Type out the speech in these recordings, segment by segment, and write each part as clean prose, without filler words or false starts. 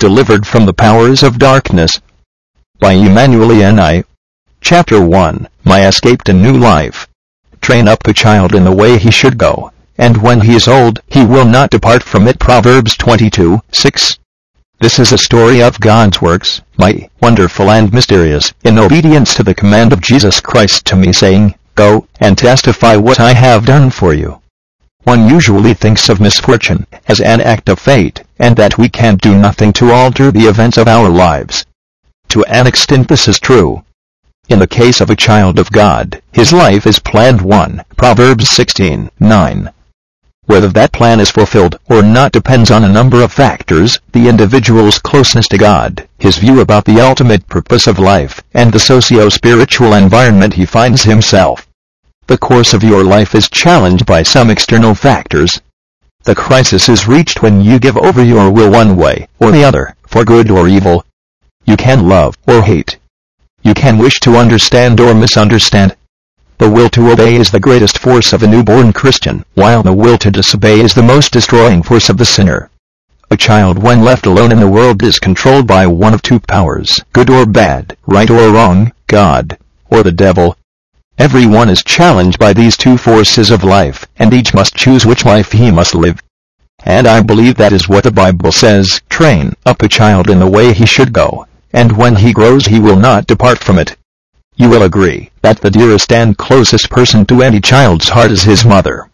delivered from the powers of darkness. By Emmanuel Eni. Chapter 1, My Escape to New Life. Train up a child in the way he should go, and when he is old, he will not depart from it. Proverbs 22:6. This is a story of God's works, mighty, wonderful and mysterious, in obedience to the command of Jesus Christ to me, saying, Go, and testify what I have done for you. One usually thinks of misfortune as an act of fate, and that we can do nothing to alter the events of our lives. To an extent this is true. In the case of a child of God, his life is planned. 1 Proverbs 16:9. Whether that plan is fulfilled or not depends on a number of factors: the individual's closeness to God, his view about the ultimate purpose of life, and the socio-spiritual environment he finds himself. The course of your life is challenged by some external factors. The crisis is reached when you give over your will one way or the other, for good or evil. You can love or hate. You can wish to understand or misunderstand. The will to obey is the greatest force of a newborn Christian, while the will to disobey is the most destroying force of the sinner. A child when left alone in the world is controlled by one of two powers, good or bad, right or wrong, God or the devil. Everyone is challenged by these two forces of life, and each must choose which life he must live. And I believe that is what the Bible says: train up a child in the way he should go, and when he grows he will not depart from it. You will agree that the dearest and closest person to any child's heart is his mother.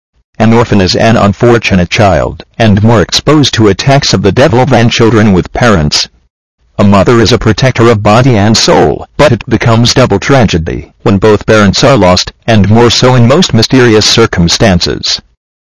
An orphan is an unfortunate child, and more exposed to attacks of the devil than children with parents. A mother is a protector of body and soul, but it becomes double tragedy when both parents are lost, and more so in most mysterious circumstances.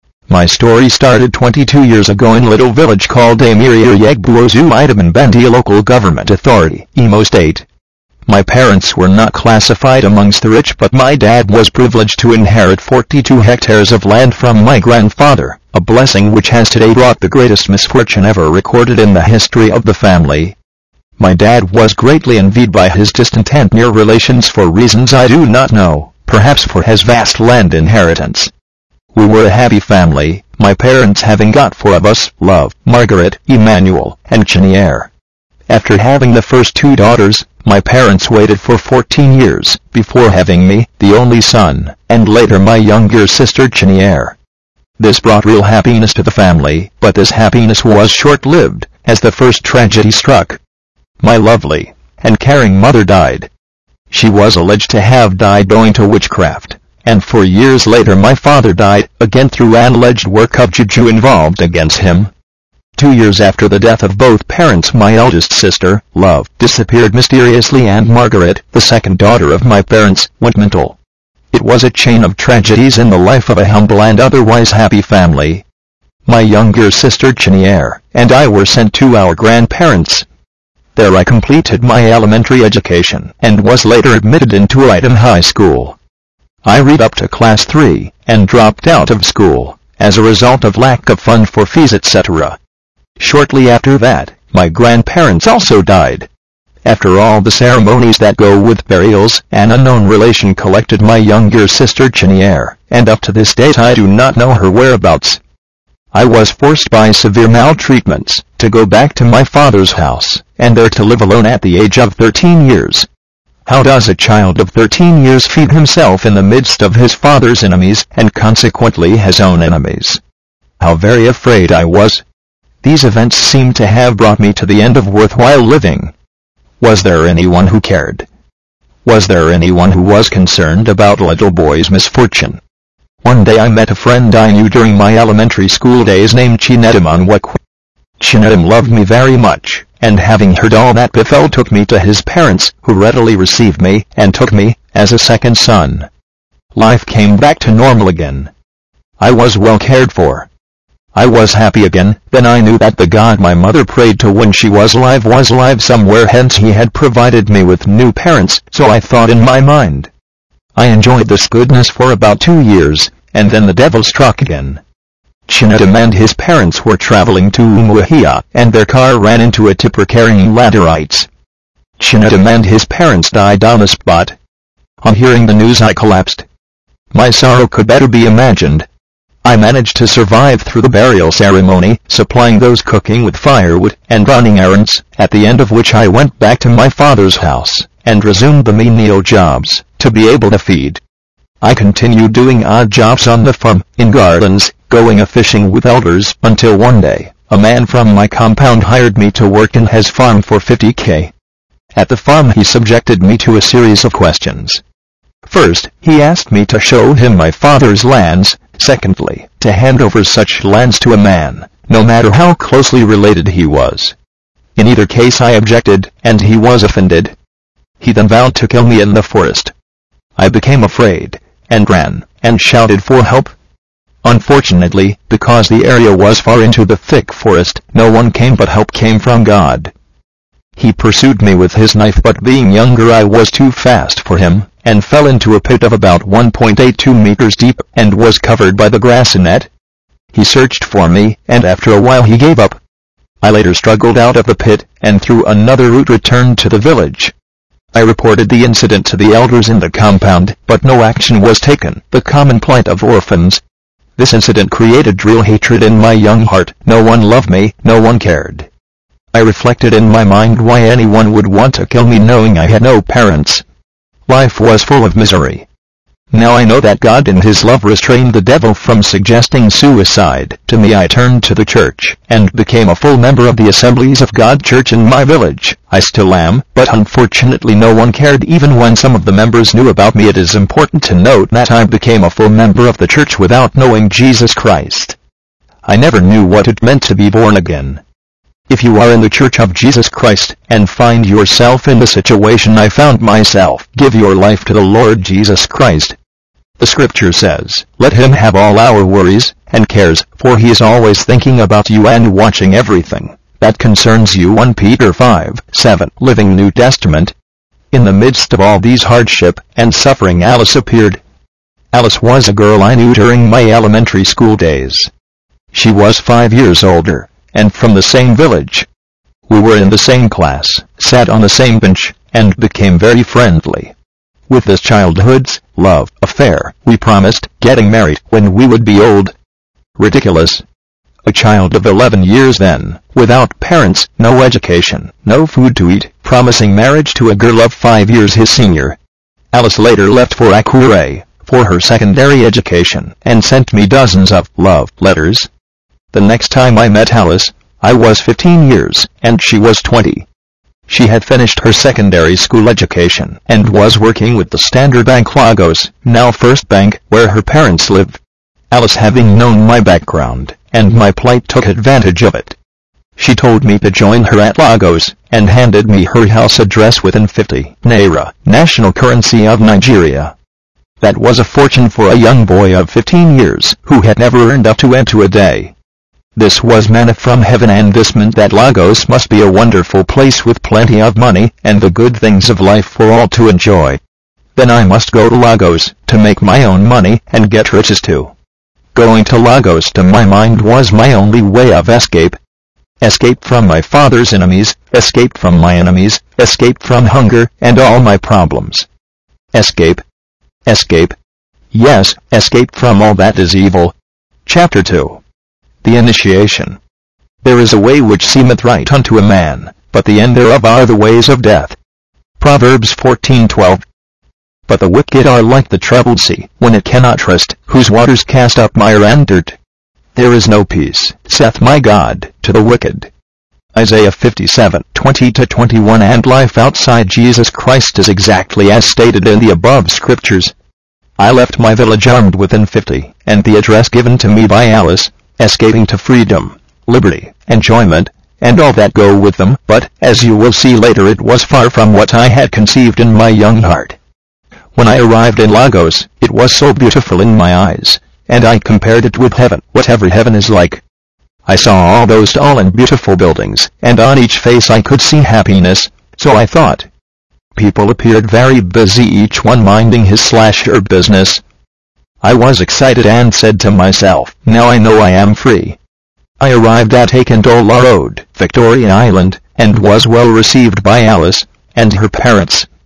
My story started 22 years ago in a little village called Amiriyegbuozu Idaman a local government authority, Imo State. My parents were not classified amongst the rich, but my dad was privileged to inherit 42 hectares of land from my grandfather, a blessing which has today brought the greatest misfortune ever recorded in the history of the family. My dad was greatly envied by his distant and near relations for reasons I do not know, perhaps for his vast land inheritance. We were a happy family, my parents having got four of us: Love, Margaret, Emmanuel, and Cheniere. After having the first two daughters, my parents waited for 14 years before having me, the only son, and later my younger sister Cheniere. This brought real happiness to the family, but this happiness was short-lived, as the first tragedy struck. My lovely and caring mother died. She was alleged to have died owing to witchcraft, and 4 years later my father died, again through an alleged work of juju involved against him. 2 years after the death of both parents, my eldest sister, Love, disappeared mysteriously, and Margaret, the second daughter of my parents, went mental. It was a chain of tragedies in the life of a humble and otherwise happy family. My younger sister Cheniere and I were sent to our grandparents. There I completed my elementary education, and was later admitted into Idam High School. I read up to class 3, and dropped out of school, as a result of lack of funds for fees, etc. Shortly after that, my grandparents also died. After all the ceremonies that go with burials, an unknown relation collected my younger sister Cheniere, and up to this date I do not know her whereabouts. I was forced by severe maltreatments to go back to my father's house, and there to live alone at the age of 13 years. How does a child of 13 years feed himself in the midst of his father's enemies, and consequently his own enemies? How very afraid I was. These events seemed to have brought me to the end of worthwhile living. Was there anyone who cared? Was there anyone who was concerned about a little boy's misfortune? One day I met a friend I knew during my elementary school days named Chinedim Onwekwe. Chinedim loved me very much, and having heard all that befell took me to his parents, who readily received me, and took me as a second son. Life came back to normal again. I was well cared for. I was happy again. Then I knew that the God my mother prayed to when she was alive somewhere, hence he had provided me with new parents, so I thought in my mind. I enjoyed this goodness for about 2 years, and then the devil struck again. Chinedim and his parents were traveling to Umuahia, and their car ran into a tipper carrying laterites. Chinedim and his parents died on the spot. On hearing the news I collapsed. My sorrow could better be imagined. I managed to survive through the burial ceremony, supplying those cooking with firewood and running errands, at the end of which I went back to my father's house and resumed the menial jobs to be able to feed. I continued doing odd jobs on the farm, in gardens, going a-fishing with elders, until one day, a man from my compound hired me to work in his farm for $50K. At the farm he subjected me to a series of questions. First, he asked me to show him my father's lands. Secondly, to hand over such lands to a man, no matter how closely related he was. In either case I objected, and he was offended. He then vowed to kill me in the forest. I became afraid, and ran, and shouted for help. Unfortunately, because the area was far into the thick forest, no one came, but help came from God. He pursued me with his knife, but being younger I was too fast for him, and fell into a pit of about 1.82 meters deep, and was covered by the grass net. He searched for me, and after a while he gave up. I later struggled out of the pit, and through another route returned to the village. I reported the incident to the elders in the compound, but no action was taken, the common plight of orphans. This incident created real hatred in my young heart. No one loved me, no one cared. I reflected in my mind why anyone would want to kill me knowing I had no parents. Life was full of misery. Now I know that God in His love restrained the devil from suggesting suicide to me. I turned to the church, and became a full member of the Assemblies of God Church in my village. I still am, but unfortunately no one cared even when some of the members knew about me. It is important to note that I became a full member of the church without knowing Jesus Christ. I never knew what it meant to be born again. If you are in the Church of Jesus Christ, and find yourself in the situation I found myself, give your life to the Lord Jesus Christ. The scripture says, "Let him have all our worries and cares, for he is always thinking about you and watching everything that concerns you." 1 Peter 5:7, Living New Testament. In the midst of all these hardship and suffering, Alice appeared. Alice was a girl I knew during my elementary school days. She was 5 years older, and from the same village. We were in the same class, sat on the same bench, and became very friendly. With this childhood's love affair, we promised getting married when we would be old. Ridiculous. A child of 11 years then, without parents, no education, no food to eat, promising marriage to a girl of 5 years his senior. Alice later left for Akure for her secondary education, and sent me dozens of love letters. The next time I met Alice, I was 15 years, and she was 20. She had finished her secondary school education, and was working with the Standard Bank Lagos, now First Bank, where her parents lived. Alice, having known my background, and my plight, took advantage of it. She told me to join her at Lagos, and handed me her house address within 50 naira, national currency of Nigeria. That was a fortune for a young boy of 15 years, who had never earned up to end to a day. This was manna from heaven, and this meant that Lagos must be a wonderful place with plenty of money and the good things of life for all to enjoy. Then I must go to Lagos to make my own money and get riches too. Going to Lagos to my mind was my only way of escape. Escape from my father's enemies, escape from my enemies, escape from hunger and all my problems. Escape. Escape. Yes, escape from all that is evil. Chapter 2. The Initiation. There is a way which seemeth right unto a man, but the end thereof are the ways of death. Proverbs 14:12. But the wicked are like the troubled sea, when it cannot rest, whose waters cast up mire and dirt. There is no peace, saith my God, to the wicked. Isaiah 57:20-21. And life outside Jesus Christ is exactly as stated in the above scriptures. I left my village armed within 50, and the address given to me by Alice, escaping to freedom, liberty, enjoyment, and all that go with them, but, as you will see later, it was far from what I had conceived in my young heart. When I arrived in Lagos, it was so beautiful in my eyes, and I compared it with heaven, whatever heaven is like. I saw all those tall and beautiful buildings, and on each face I could see happiness, so I thought. People appeared very busy, each one minding his/her business. I was excited and said to myself, now I know I am free. I arrived at Akintola Road, Victoria Island, and was well received by Alice and her parents.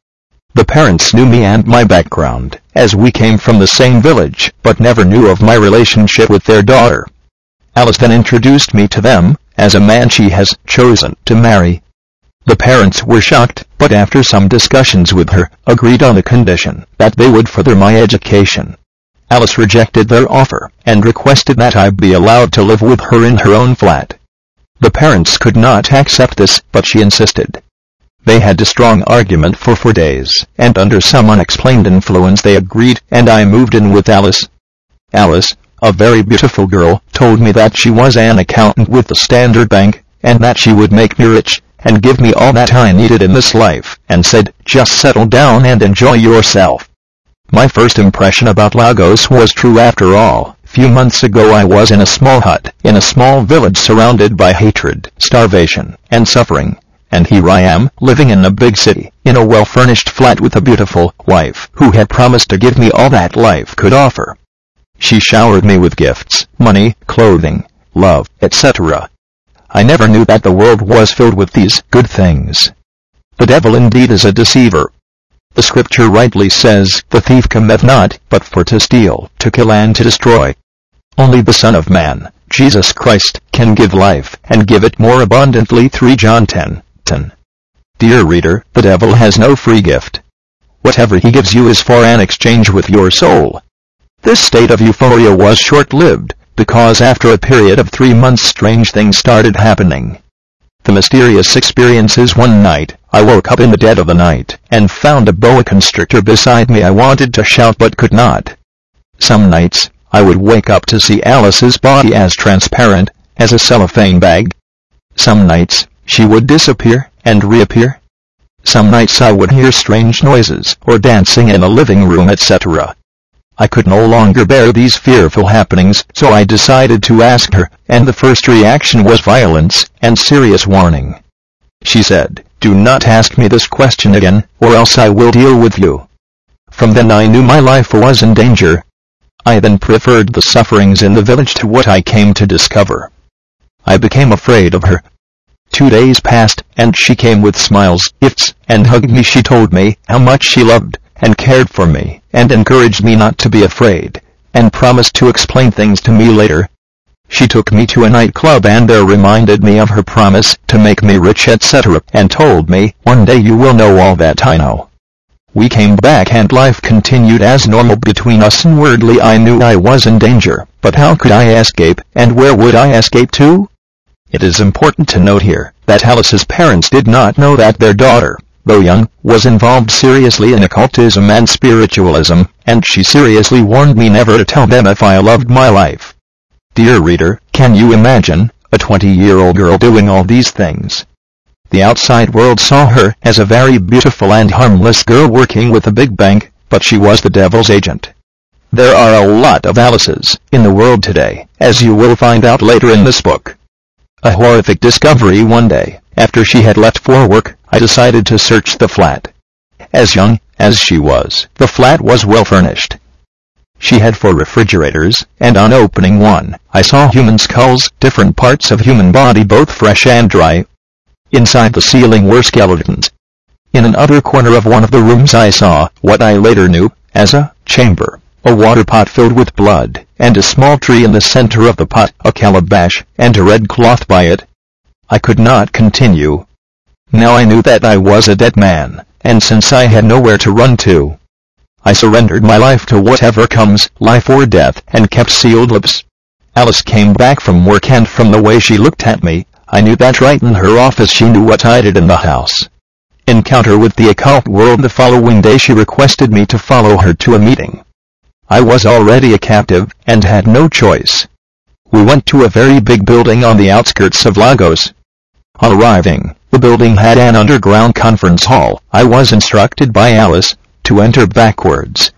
The parents knew me and my background, as we came from the same village, but never knew of my relationship with their daughter. Alice then introduced me to them, as a man she has chosen to marry. The parents were shocked, but after some discussions with her, agreed on the condition that they would further my education. Alice rejected their offer, and requested that I be allowed to live with her in her own flat. The parents could not accept this, but she insisted. They had a strong argument for 4 days, and under some unexplained influence they agreed, and I moved in with Alice. Alice, a very beautiful girl, told me that she was an accountant with the Standard Bank, and that she would make me rich, and give me all that I needed in this life, and said, "Just settle down and enjoy yourself." My first impression about Lagos was true after all. Few months ago I was in a small hut, in a small village surrounded by hatred, starvation, and suffering. And here I am, living in a big city, in a well-furnished flat with a beautiful wife, who had promised to give me all that life could offer. She showered me with gifts, money, clothing, love, etc. I never knew that the world was filled with these good things. The devil indeed is a deceiver. The scripture rightly says, "The thief cometh not, but for to steal, to kill and to destroy." Only the Son of Man, Jesus Christ, can give life, and give it more abundantly. 3 John 10:10. Dear reader, the devil has no free gift. Whatever he gives you is for an exchange with your soul. This state of euphoria was short-lived, because after a period of 3 months strange things started happening. The mysterious experiences: one night, I woke up in the dead of the night, and found a boa constrictor beside me. I wanted to shout but could not. Some nights, I would wake up to see Alice's body as transparent as a cellophane bag. Some nights, she would disappear and reappear. Some nights I would hear strange noises or dancing in the living room, etc. I could no longer bear these fearful happenings, so I decided to ask her, and the first reaction was violence and serious warning. She said, "Do not ask me this question again, or else I will deal with you." From then I knew my life was in danger. I then preferred the sufferings in the village to what I came to discover. I became afraid of her. 2 days passed, and she came with smiles, gifts, and hugged me. She told me how much she loved and cared for me, and encouraged me not to be afraid, and promised to explain things to me later. She took me to a nightclub and there reminded me of her promise to make me rich, etc., and told me, "One day you will know all that I know." We came back and life continued as normal between us. Inwardly I knew I was in danger, but how could I escape, and where would I escape to? It is important to note here that Alice's parents did not know that their daughter, though young, was involved seriously in occultism and spiritualism, and she seriously warned me never to tell them if I loved my life. Dear reader, can you imagine a 20-year-old girl doing all these things? The outside world saw her as a very beautiful and harmless girl working with a big bank, but she was the devil's agent. There are a lot of Alices in the world today, as you will find out later in this book. A horrific discovery: one day, after she had left for work, I decided to search the flat. As young as she was, the flat was well furnished. She had 4 refrigerators, and on opening one, I saw human skulls, different parts of human body, both fresh and dry. Inside the ceiling were skeletons. In another corner of one of the rooms I saw what I later knew as a chamber, a water pot filled with blood, and a small tree in the center of the pot, a calabash, and a red cloth by it. I could not continue. Now I knew that I was a dead man, and since I had nowhere to run to, I surrendered my life to whatever comes, life or death, and kept sealed lips. Alice came back from work, and from the way she looked at me, I knew that right in her office she knew what I did in the house. Encounter with the occult world. The following day she requested me to follow her to a meeting. I was already a captive, and had no choice. We went to a very big building on the outskirts of Lagos. On arriving, the building had an underground conference hall. I was instructed by Alice to enter backwards.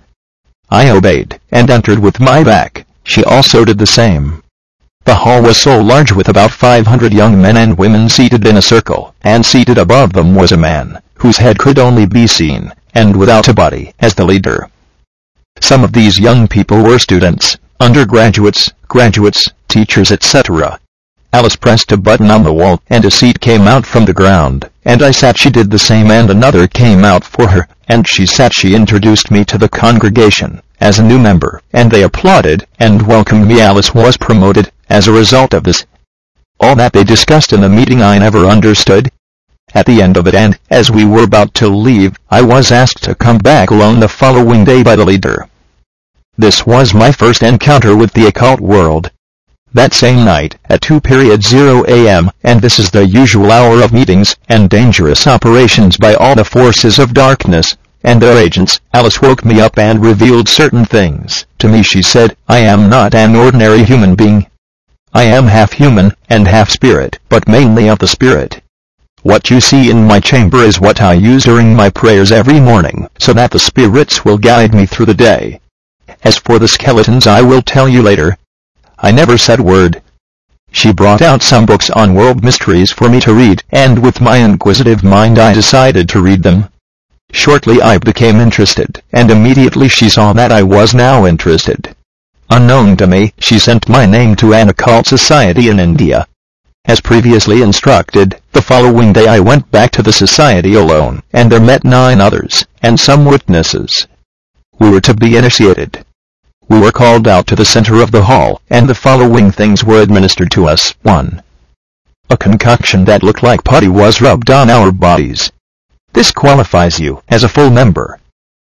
I obeyed, and entered with my back. She also did the same. The hall was so large, with about 500 young men and women seated in a circle, and seated above them was a man, whose head could only be seen, and without a body, as the leader. Some of these young people were students, undergraduates, graduates, teachers, etc. Alice pressed a button on the wall, and a seat came out from the ground, and I sat. She did the same, and another came out for her, and she sat. She introduced me to the congregation as a new member, and they applauded and welcomed me. Alice was promoted as a result of this. All that they discussed in the meeting I never understood. At the end of it, and as we were about to leave, I was asked to come back alone the following day by the leader. This was my first encounter with the occult world. That same night, at 2:00 a.m., and this is the usual hour of meetings and dangerous operations by all the forces of darkness and their agents, Alice woke me up and revealed certain things to me. She said, "I am not an ordinary human being. I am half human and half spirit, but mainly of the spirit. What you see in my chamber is what I use during my prayers every morning, so that the spirits will guide me through the day. As for the skeletons, I will tell you later." I never said a word. She brought out some books on world mysteries for me to read, and with my inquisitive mind I decided to read them. Shortly I became interested, and immediately she saw that I was now interested. Unknown to me, she sent my name to an occult society in India. As previously instructed, the following day I went back to the society alone, and there met 9 others, and some witnesses. We were to be initiated. We were called out to the center of the hall, and the following things were administered to us. 1. A concoction that looked like putty was rubbed on our bodies. This qualifies you as a full member.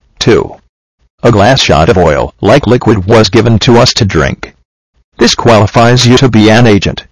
2. A glass shot of oil, like liquid, was given to us to drink. This qualifies you to be an agent.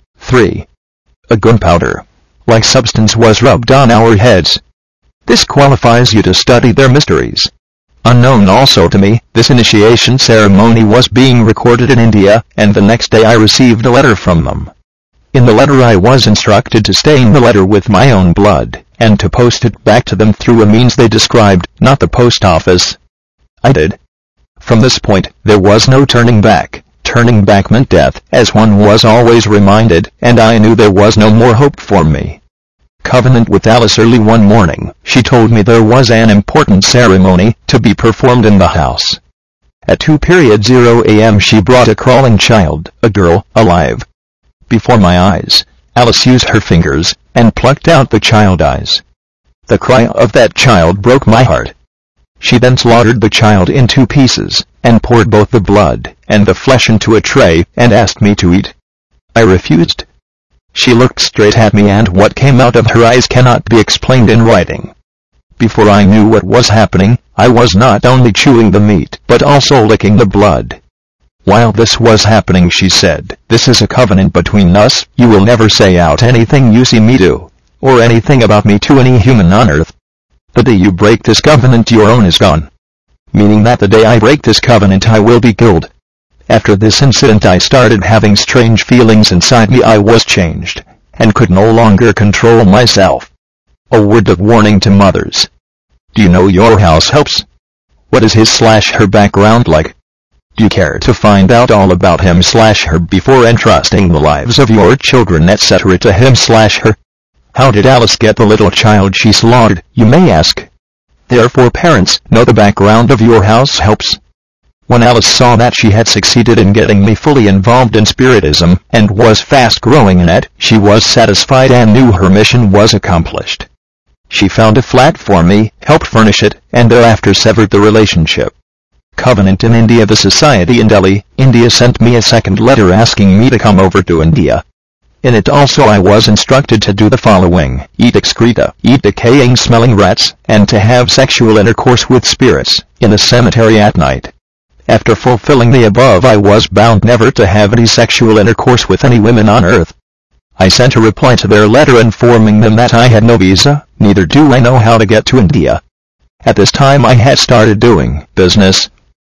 3. A gunpowder, like substance, was rubbed on our heads. This qualifies you to study their mysteries. Unknown also to me, this initiation ceremony was being recorded in India, and the next day I received a letter from them. In the letter I was instructed to stain the letter with my own blood, and to post it back to them through a means they described, not the post office. I did. From this point, there was no turning back. Turning back meant death, as one was always reminded, and I knew there was no more hope for me. Covenant with Alice. Early one morning, she told me there was an important ceremony to be performed in the house. At 2:00 a.m. she brought a crawling child, a girl, alive. Before my eyes, Alice used her fingers and plucked out the child's eyes. The cry of that child broke my heart. She then slaughtered the child in 2 pieces, and poured both the blood and the flesh into a tray, and asked me to eat. I refused. She looked straight at me, and what came out of her eyes cannot be explained in writing. Before I knew what was happening, I was not only chewing the meat, but also licking the blood. While this was happening, she said, "This is a covenant between us. You will never say out anything you see me do, or anything about me to any human on earth. The day you break this covenant, your own is gone." Meaning that the day I break this covenant, I will be killed. After this incident I started having strange feelings inside me. I was changed, and could no longer control myself. A word of warning to mothers. Do you know your house helps? What is his/her background like? Do you care to find out all about him/her before entrusting the lives of your children, etc. to him/her? How did Alice get the little child she slaughtered, you may ask? Therefore, parents, know the background of your house helps. When Alice saw that she had succeeded in getting me fully involved in Spiritism, and was fast growing in it, she was satisfied and knew her mission was accomplished. She found a flat for me, helped furnish it, and thereafter severed the relationship. Covenant in India. The society in Delhi, India sent me a second letter asking me to come over to India. In it also I was instructed to do the following: eat excreta, eat decaying smelling rats, and to have sexual intercourse with spirits in the cemetery at night. After fulfilling the above, I was bound never to have any sexual intercourse with any women on earth. I sent a reply to their letter informing them that I had no visa, neither do I know how to get to India. At this time I had started doing business.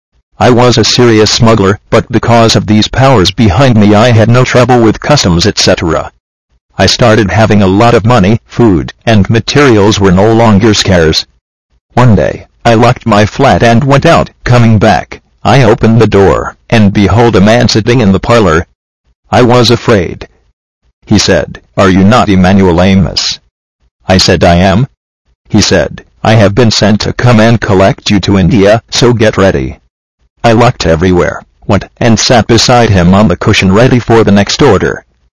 I was a serious smuggler, but because of these powers behind me I had no trouble with customs, etc. I started having a lot of money, food, and materials were no longer scarce. One day, I locked my flat and went out. Coming back, I opened the door, and behold a man sitting in the parlor. I was afraid. He said, "Are you not Emmanuel Amos?" I said, "I am." He said, "I have been sent to come and collect you to India, so get ready." I looked everywhere, went and sat beside him on the cushion ready for the next order.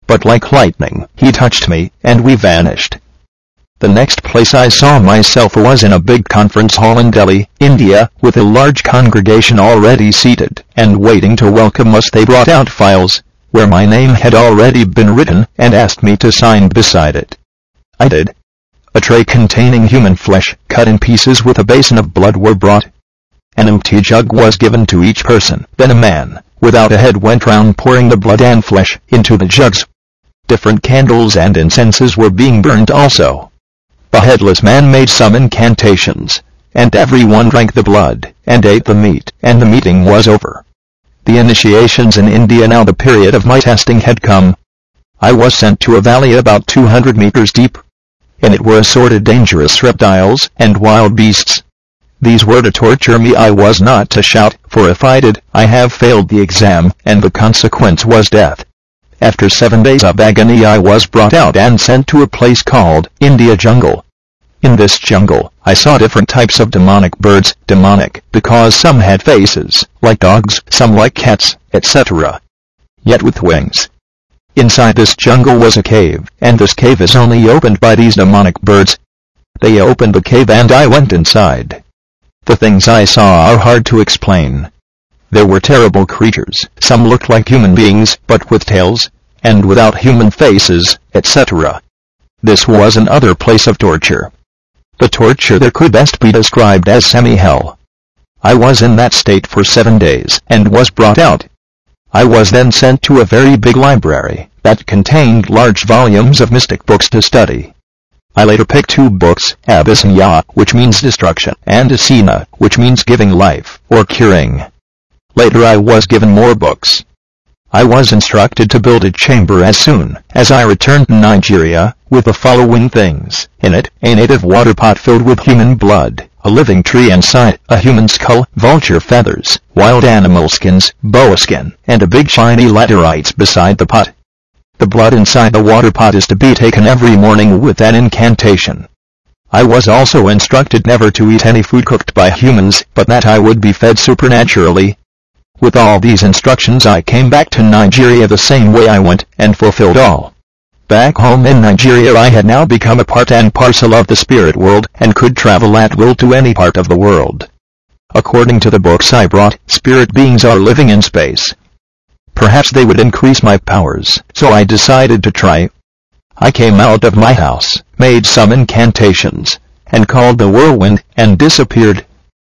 but like lightning, he touched me, and we vanished. The next place I saw myself was in a big conference hall in Delhi, India, with a large congregation already seated, and waiting to welcome us. They brought out files, where my name had already been written, and asked me to sign beside it. I did. A tray containing human flesh, cut in pieces with a basin of blood were brought. An empty jug was given to each person. Then a man, without a head, went round pouring the blood and flesh into the jugs. Different candles and incenses were being burned also. The headless man made some incantations, and everyone drank the blood, and ate the meat, and the meeting was over. The initiations in India. Now the period of my testing had come. I was sent to a valley about 200 meters deep. In it were assorted dangerous reptiles and wild beasts. These were to torture me. I was not to shout, for if I did, I have failed the exam, and the consequence was death. After 7 days of agony I was brought out and sent to a place called India Jungle. In this jungle, I saw different types of demonic birds, demonic because some had faces like dogs, some like cats, etc., yet with wings. Inside this jungle was a cave, and this cave is only opened by these demonic birds. They opened the cave and I went inside. The things I saw are hard to explain. There were terrible creatures. Some looked like human beings, but with tails, and without human faces, etc. This was another place of torture. The torture there could best be described as semi-hell. I was in that state for 7 days, and was brought out. I was then sent to a very big library, that contained large volumes of mystic books to study. I later picked 2 books, Abhisanya, which means destruction, and Asina, which means giving life, or curing. Later I was given more books. I was instructed to build a chamber as soon as I returned to Nigeria, with the following things in it: a native water pot filled with human blood, a living tree inside, a human skull, vulture feathers, wild animal skins, boa skin, and a big shiny laterites beside the pot. The blood inside the water pot is to be taken every morning with an incantation. I was also instructed never to eat any food cooked by humans, but that I would be fed supernaturally. With all these instructions I came back to Nigeria the same way I went, and fulfilled all. Back home in Nigeria I had now become a part and parcel of the spirit world, and could travel at will to any part of the world. According to the books I brought, spirit beings are living in space. Perhaps they would increase my powers, so I decided to try. I came out of my house, made some incantations, and called the whirlwind, and disappeared.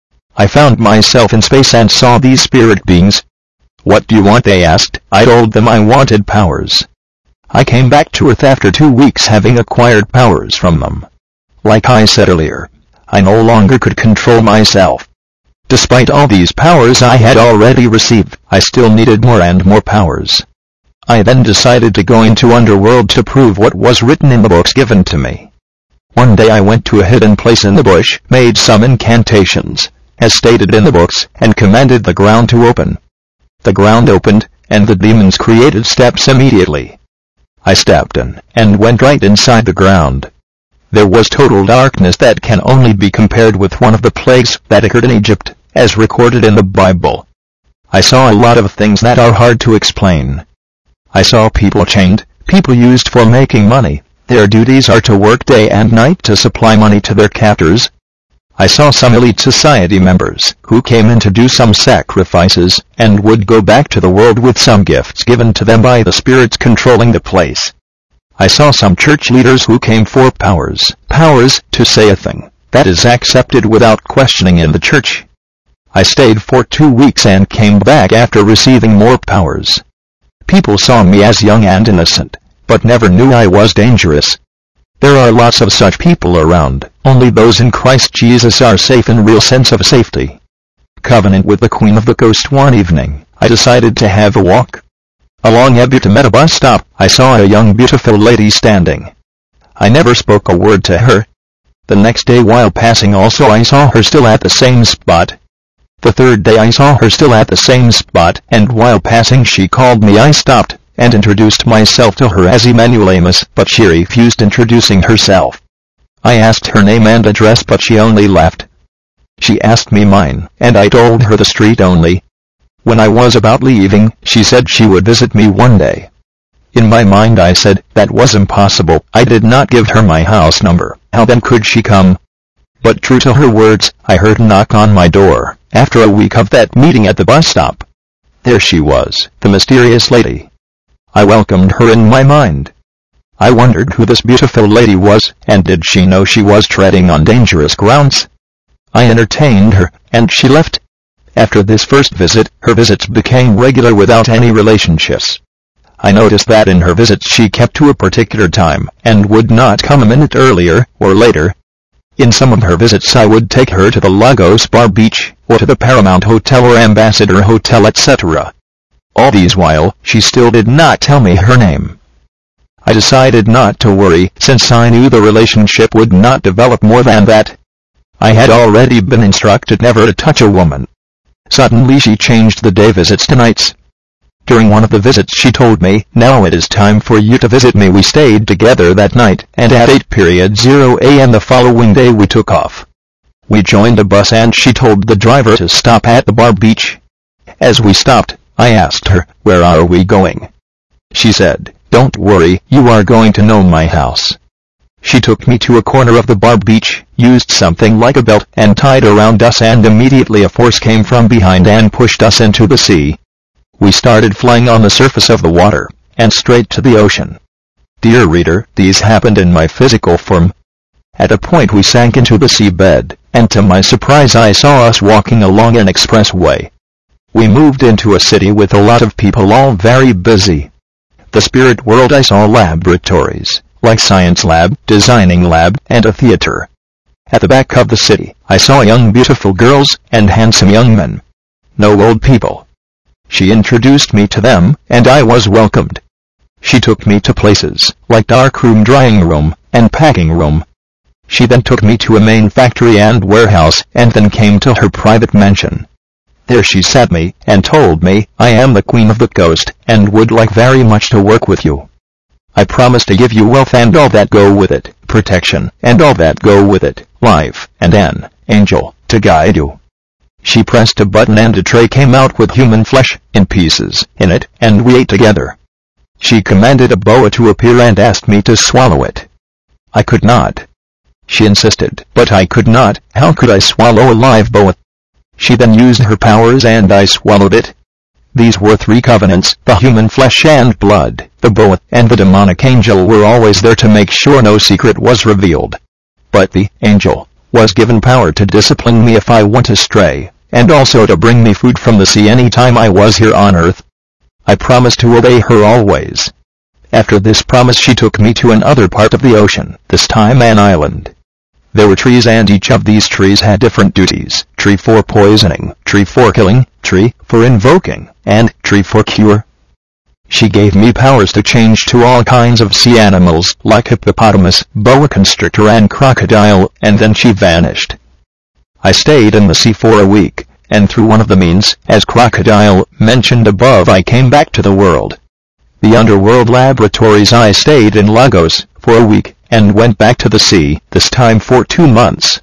I found myself in space and saw these spirit beings. "What do you want?" they asked. I told them I wanted powers. I came back to Earth after 2 weeks, having acquired powers from them. Like I said earlier, I no longer could control myself. Despite all these powers I had already received, I still needed more and more powers. I then decided to go into Underworld to prove what was written in the books given to me. One day I went to a hidden place in the bush, made some incantations, as stated in the books, and commanded the ground to open. The ground opened, and the demons created steps immediately. I stepped in, and went right inside the ground. There was total darkness that can only be compared with one of the plagues that occurred in Egypt, as recorded in the Bible. I saw a lot of things that are hard to explain. I saw people chained, people used for making money. Their duties are to work day and night to supply money to their captors. I saw some elite society members, who came in to do some sacrifices, and would go back to the world with some gifts given to them by the spirits controlling the place. I saw some church leaders who came for powers to say a thing that is accepted without questioning in the church. I stayed for 2 weeks and came back after receiving more powers. People saw me as young and innocent, but never knew I was dangerous. There are lots of such people around. Only those in Christ Jesus are safe in real sense of safety. Covenant with the Queen of the Coast. One evening, I decided to have a walk. Along Ebutimeta bus stop, I saw a young beautiful lady standing. I never spoke a word to her. The next day while passing also I saw her still at the same spot. The third day I saw her still at the same spot, and while passing she called me. I stopped, and introduced myself to her as Emmanuel Amos, but she refused introducing herself. I asked her name and address, but she only laughed. She asked me mine, and I told her the street only. When I was about leaving, she said she would visit me one day. In my mind I said, that was impossible. I did not give her my house number. How then could she come? But true to her words, I heard a knock on my door, after a week of that meeting at the bus stop. There she was, the mysterious lady. I welcomed her in my mind. I wondered who this beautiful lady was, and did she know she was treading on dangerous grounds? I entertained her, and she left. After this first visit, her visits became regular without any relationships. I noticed that in her visits she kept to a particular time, and would not come a minute earlier, or later. In some of her visits I would take her to the Lagos Bar Beach, or to the Paramount Hotel or Ambassador Hotel, etc. All these while, she still did not tell me her name. I decided not to worry, since I knew the relationship would not develop more than that. I had already been instructed never to touch a woman. Suddenly she changed the day visits to nights. During one of the visits she told me, "Now it is time for you to visit me." We stayed together that night, and at 8:00 a.m. the following day we took off. We joined a bus and she told the driver to stop at the Bar Beach. As we stopped, I asked her, "Where are we going?" She said, "Don't worry, you are going to know my house." She took me to a corner of the Bar Beach, used something like a belt, and tied around us, and immediately a force came from behind and pushed us into the sea. We started flying on the surface of the water, and straight to the ocean. Dear reader, these happened in my physical form. At a point we sank into the seabed, and to my surprise I saw us walking along an expressway. We moved into a city with a lot of people, all very busy. The spirit world I saw laboratories, like science lab, designing lab, and a theater. At the back of the city, I saw young beautiful girls, and handsome young men. No old people. She introduced me to them, and I was welcomed. She took me to places, like darkroom, drying room, and packing room. She then took me to a main factory and warehouse, and then came to her private mansion. There she sat me, and told me, "I am the queen of the coast, and would like very much to work with you. I promise to give you wealth and all that go with it, protection, and all that go with it, life, and an angel, to guide you." She pressed a button and a tray came out with human flesh, in pieces, in it, and we ate together. She commanded a boa to appear and asked me to swallow it. I could not. She insisted, but I could not. How could I swallow a live boa? She then used her powers and I swallowed it. These were 3 covenants: the human flesh and blood, the boa, and the demonic angel were always there to make sure no secret was revealed. But the angel was given power to discipline me if I went astray, and also to bring me food from the sea any time I was here on earth. I promised to obey her always. After this promise she took me to another part of the ocean, this time an island. There were trees, and each of these trees had different duties: tree for poisoning, tree for killing, tree for invoking, and tree for cure. She gave me powers to change to all kinds of sea animals, like hippopotamus, boa constrictor, and crocodile, and then she vanished. I stayed in the sea for a week, and through one of the means, as crocodile, mentioned above, I came back to the world. The underworld laboratories. I stayed in Lagos for a week, and went back to the sea, this time for 2 months.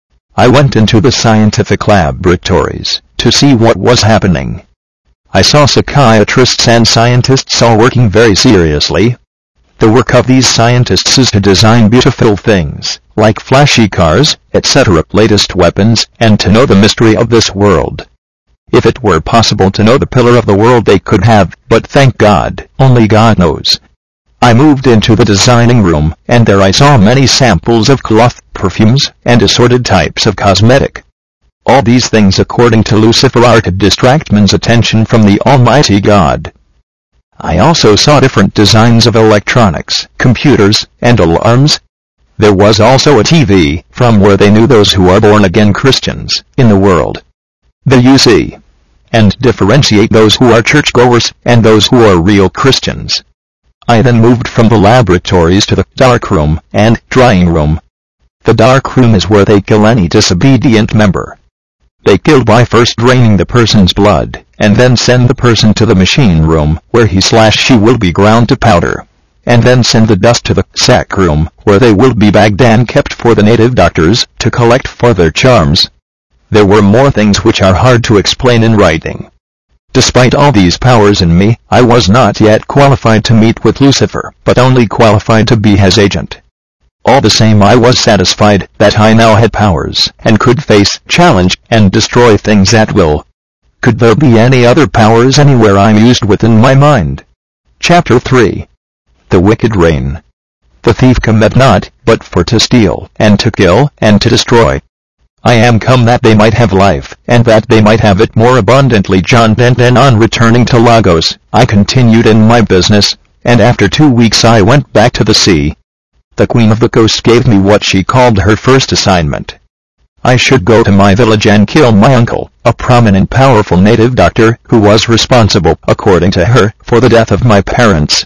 I went into the scientific laboratories, to see what was happening. I saw psychiatrists and scientists all working very seriously. The work of these scientists is to design beautiful things, like flashy cars, etc., latest weapons, and to know the mystery of this world. If it were possible to know the pillar of the world they could have, but thank God, only God knows. I moved into the designing room, and there I saw many samples of cloth, perfumes, and assorted types of cosmetic. All these things, according to Lucifer, are to distract man's attention from the Almighty God. I also saw different designs of electronics, computers, and alarms. There was also a TV, from where they knew those who are born-again Christians in the world. They see and differentiate those who are churchgoers and those who are real Christians. I then moved from the laboratories to the darkroom and drying room. The darkroom is where they kill any disobedient member. They kill by first draining the person's blood, and then send the person to the machine room, where he/she will be ground to powder, and then send the dust to the sack room, where they will be bagged and kept for the native doctors to collect for their charms. There were more things which are hard to explain in writing. Despite all these powers in me, I was not yet qualified to meet with Lucifer, but only qualified to be his agent. All the same, I was satisfied that I now had powers, and could face, challenge, and destroy things at will. Could there be any other powers anywhere I used within my mind? Chapter 3. The Wicked Reign. The thief cometh not, but for to steal, and to kill, and to destroy. I am come that they might have life, and that they might have it more abundantly. John 10. Then on returning to Lagos, I continued in my business, and after 2 weeks I went back to the sea. The Queen of the Coast gave me what she called her first assignment. I should go to my village and kill my uncle, a prominent powerful native doctor, who was responsible, according to her, for the death of my parents.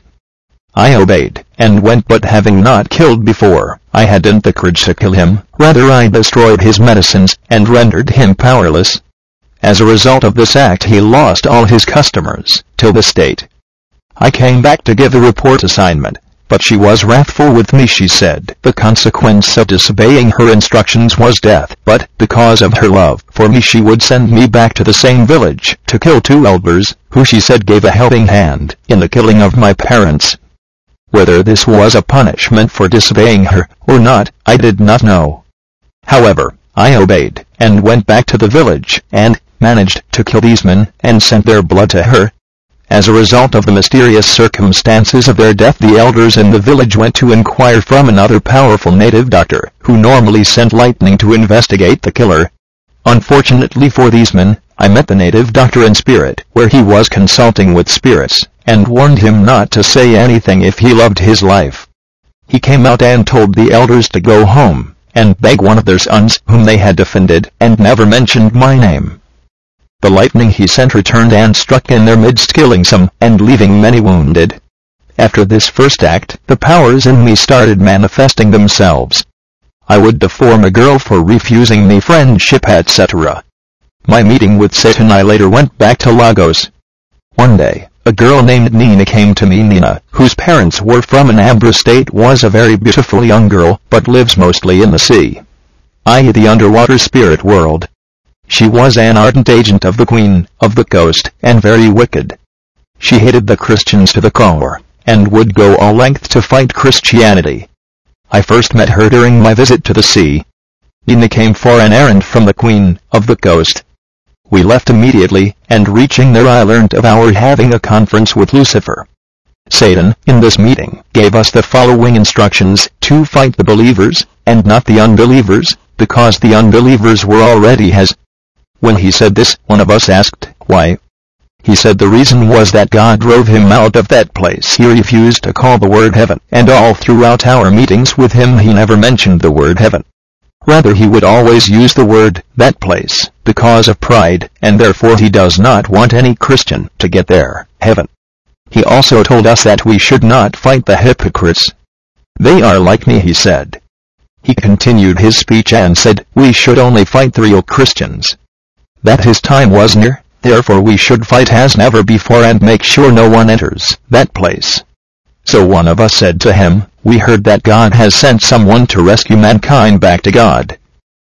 I obeyed, and went, but having not killed before, I hadn't the courage to kill him. Rather I destroyed his medicines, and rendered him powerless. As a result of this act he lost all his customers, till this date. I came back to give the report assignment, but she was wrathful with me. She said the consequence of disobeying her instructions was death, but because of her love for me she would send me back to the same village to kill 2 elders, who she said gave a helping hand in the killing of my parents. Whether this was a punishment for disobeying her, or not, I did not know. However, I obeyed, and went back to the village, and managed to kill these men, and sent their blood to her. As a result of the mysterious circumstances of their death, the elders in the village went to inquire from another powerful native doctor, who normally sent lightning to investigate the killer. Unfortunately for these men, I met the native doctor in spirit, where he was consulting with spirits, and warned him not to say anything if he loved his life. He came out and told the elders to go home, and beg one of their sons, whom they had defended, and never mentioned my name. The lightning he sent returned and struck in their midst, killing some, and leaving many wounded. After this first act, the powers in me started manifesting themselves. I would deform a girl for refusing me friendship, etc. My meeting with Satan. I later went back to Lagos. One day, a girl named Nina came to me. Nina, whose parents were from an Ambra state, was a very beautiful young girl, but lives mostly in the sea, i.e. the underwater spirit world. She was an ardent agent of the Queen of the Coast, and very wicked. She hated the Christians to the core, and would go all length to fight Christianity. I first met her during my visit to the sea. Nina came for an errand from the Queen of the Coast. We left immediately, and reaching there I learned of our having a conference with Lucifer. Satan, in this meeting, gave us the following instructions: to fight the believers, and not the unbelievers, because the unbelievers were already his. When he said this, one of us asked, why? He said the reason was that God drove him out of that place. He refused to call the word heaven, and all throughout our meetings with him he never mentioned the word heaven. Rather he would always use the word, that place, because of pride, and therefore he does not want any Christian to get there, heaven. He also told us that we should not fight the hypocrites. They are like me, he said. He continued his speech and said, we should only fight the real Christians. That his time was near, therefore we should fight as never before and make sure no one enters that place. So one of us said to him, we heard that God has sent someone to rescue mankind back to God.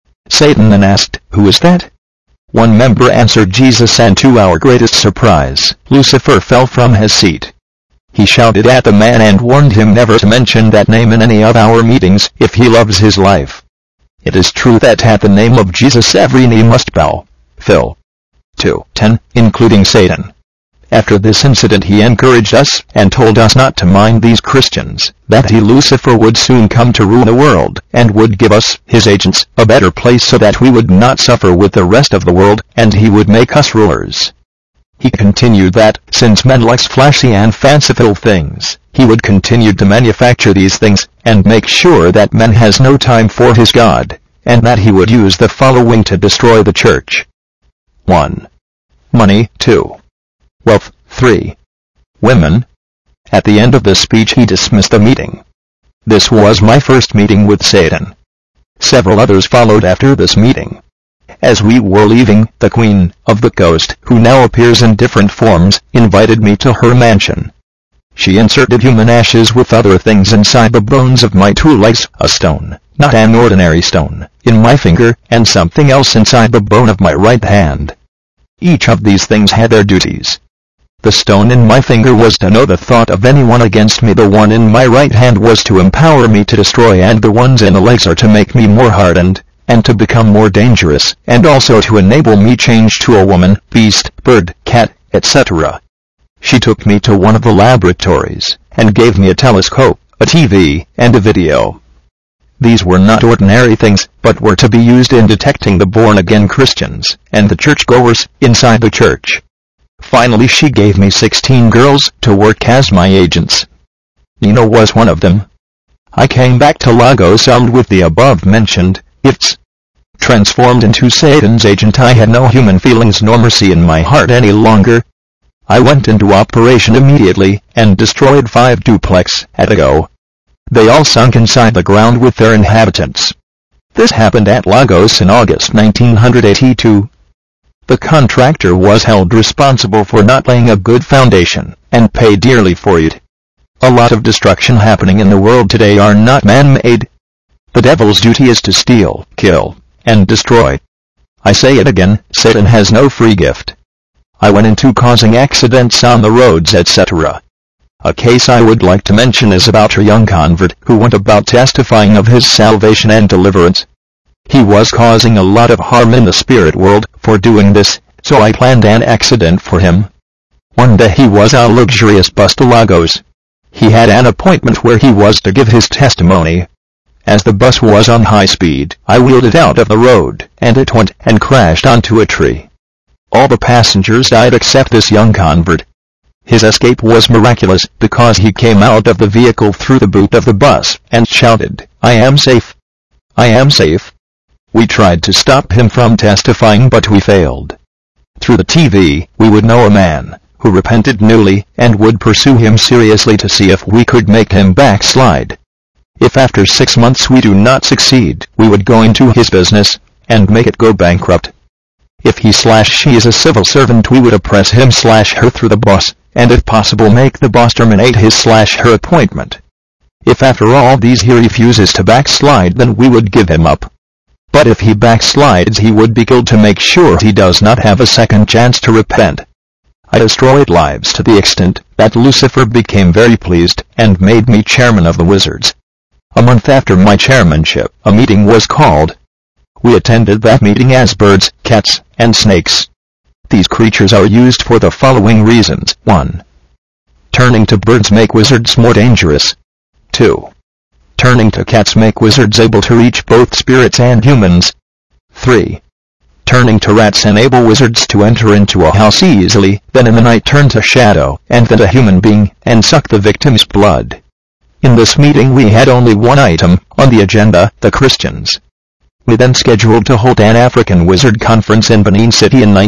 Satan then asked, who is that? One member answered, Jesus, and to our greatest surprise, Lucifer fell from his seat. He shouted at the man and warned him never to mention that name in any of our meetings if he loves his life. It is true that at the name of Jesus every knee must bow. Phil 2:10, including Satan. After this incident he encouraged us, and told us not to mind these Christians, that he, Lucifer, would soon come to rule the world, and would give us, his agents, a better place so that we would not suffer with the rest of the world, and he would make us rulers. He continued that, since men likes flashy and fanciful things, he would continue to manufacture these things, and make sure that men has no time for his God, and that he would use the following to destroy the church. 1. Money. 2. Wealth. 3. Women. At the end of this speech he dismissed the meeting. This was my first meeting with Satan. Several others followed after this meeting. As we were leaving, the Queen of the Coast, who now appears in different forms, invited me to her mansion. She inserted human ashes with other things inside the bones of my 2 legs, a stone, not an ordinary stone, in my finger, and something else inside the bone of my right hand. Each of these things had their duties. The stone in my finger was to know the thought of anyone against me. The one in my right hand was to empower me to destroy, and the ones in the legs are to make me more hardened, and to become more dangerous, and also to enable me change to a woman, beast, bird, cat, etc. She took me to one of the laboratories, and gave me a telescope, a TV, and a video. These were not ordinary things, but were to be used in detecting the born-again Christians, and the churchgoers, inside the church. Finally she gave me 16 girls to work as my agents. Nina was one of them. I came back to Lagos armed with the above-mentioned gifts. Transformed into Satan's agent, I had no human feelings nor mercy in my heart any longer. I went into operation immediately, and destroyed 5 duplex at a go. They all sunk inside the ground with their inhabitants. This happened at Lagos in August 1982. The contractor was held responsible for not laying a good foundation, and paid dearly for it. A lot of destruction happening in the world today are not man-made. The devil's duty is to steal, kill, and destroy. I say it again, Satan has no free gift. I went into causing accidents on the roads, etc. A case I would like to mention is about a young convert who went about testifying of his salvation and deliverance. He was causing a lot of harm in the spirit world for doing this, so I planned an accident for him. One day he was on a luxurious bus to Lagos. He had an appointment where he was to give his testimony. As the bus was on high speed, I wheeled it out of the road, and it went and crashed onto a tree. All the passengers died except this young convert. His escape was miraculous because he came out of the vehicle through the boot of the bus and shouted, "I am safe! I am safe!" We tried to stop him from testifying, but we failed. Through the TV, we would know a man who repented newly and would pursue him seriously to see if we could make him backslide. If after 6 months we do not succeed, we would go into his business and make it go bankrupt. If he/she is a civil servant, we would oppress him/her through the boss, and if possible make the boss terminate his/her appointment. If after all these he refuses to backslide, then we would give him up. But if he backslides, he would be killed to make sure he does not have a second chance to repent. I destroyed lives to the extent that Lucifer became very pleased and made me chairman of the Wizards. A month after my chairmanship, a meeting was called. We attended that meeting as birds, cats, and snakes. These creatures are used for the following reasons. 1. Turning to birds make wizards more dangerous. 2. Turning to cats make wizards able to reach both spirits and humans. 3. Turning to rats enable wizards to enter into a house easily, then in the night turn to shadow, and then a human being, and suck the victim's blood. In this meeting we had only one item on the agenda, the Christians. We then scheduled to hold an African Wizard Conference in Benin City in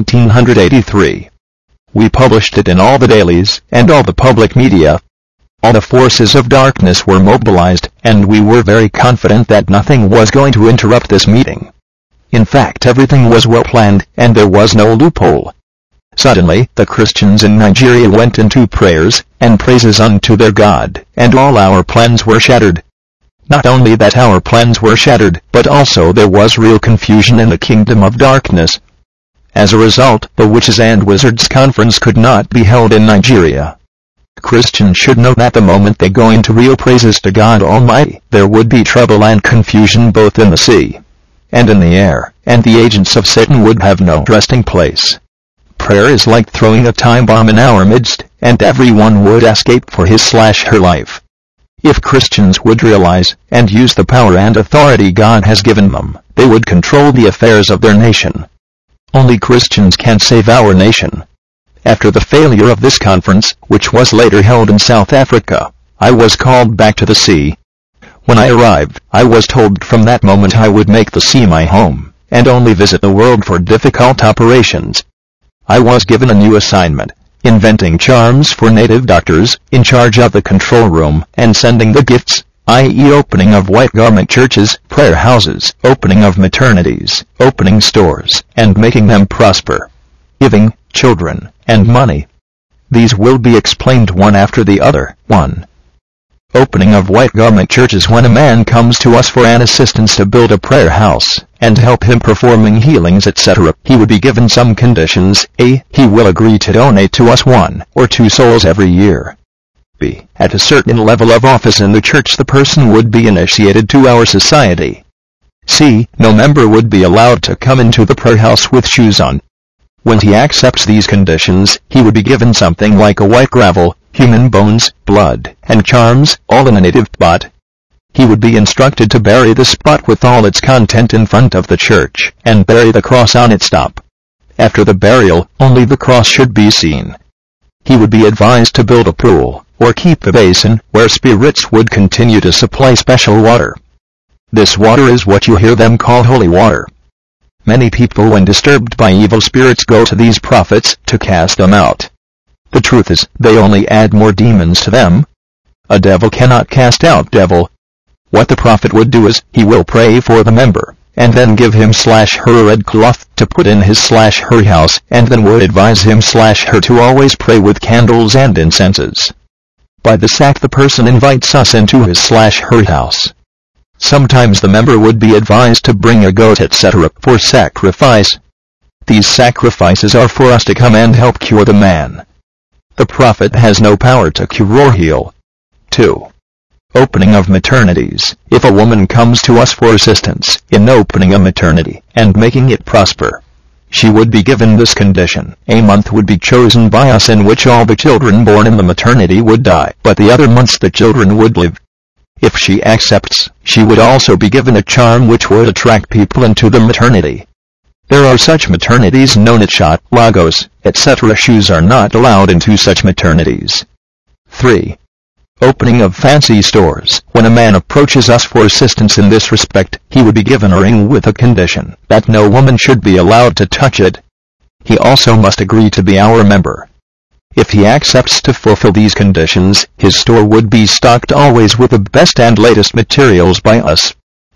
1983. We published it in all the dailies and all the public media. All the forces of darkness were mobilized, and we were very confident that nothing was going to interrupt this meeting. In fact, everything was well planned, and there was no loophole. Suddenly, the Christians in Nigeria went into prayers and praises unto their God, and all our plans were shattered. Not only that our plans were shattered, but also there was real confusion in the kingdom of darkness. As a result, the Witches and Wizards Conference could not be held in Nigeria. Christians should know that the moment they go into real praises to God Almighty, there would be trouble and confusion both in the sea and in the air, and the agents of Satan would have no resting place. Prayer is like throwing a time bomb in our midst, and everyone would escape for his/her life. If Christians would realize and use the power and authority God has given them, they would control the affairs of their nation. Only Christians can save our nation. After the failure of this conference, which was later held in South Africa, I was called back to the sea. When I arrived, I was told from that moment I would make the sea my home, and only visit the world for difficult operations. I was given a new assignment, inventing charms for native doctors, in charge of the control room, and sending the gifts, i.e. opening of white garment churches, prayer houses, opening of maternities, opening stores, and making them prosper. Giving, children, and money. These will be explained one after the other. 1. Opening of white garment churches. When a man comes to us for an assistance to build a prayer house, and help him performing healings etc., he would be given some conditions. A. He will agree to donate to us 1 or 2 souls every year. B. At a certain level of office in the church the person would be initiated to our society. C. No member would be allowed to come into the prayer house with shoes on. When he accepts these conditions, he would be given something like a white gravel, human bones, blood, and charms, all in a native pot. He would be instructed to bury the spot with all its content in front of the church, and bury the cross on its top. After the burial, only the cross should be seen. He would be advised to build a pool, or keep a basin, where spirits would continue to supply special water. This water is what you hear them call holy water. Many people when disturbed by evil spirits go to these prophets to cast them out. The truth is, they only add more demons to them. A devil cannot cast out devil. What the prophet would do is, he will pray for the member, and then give him/her a red cloth to put in his/her house, and then would advise him/her to always pray with candles and incenses. By this act the person invites us into his/her house. Sometimes the member would be advised to bring a goat etc. for sacrifice. These sacrifices are for us to come and help cure the man. The prophet has no power to cure or heal. 2. Opening of maternities. If a woman comes to us for assistance in opening a maternity and making it prosper, she would be given this condition. A month would be chosen by us in which all the children born in the maternity would die, but the other months the children would live. If she accepts, she would also be given a charm which would attract people into the maternity. There are such maternities known at Shot, Lagos, etc. Shoes are not allowed into such maternities. 3. Opening of fancy stores. When a man approaches us for assistance in this respect, he would be given a ring with a condition that no woman should be allowed to touch it. He also must agree to be our member. If he accepts to fulfill these conditions, his store would be stocked always with the best and latest materials by us.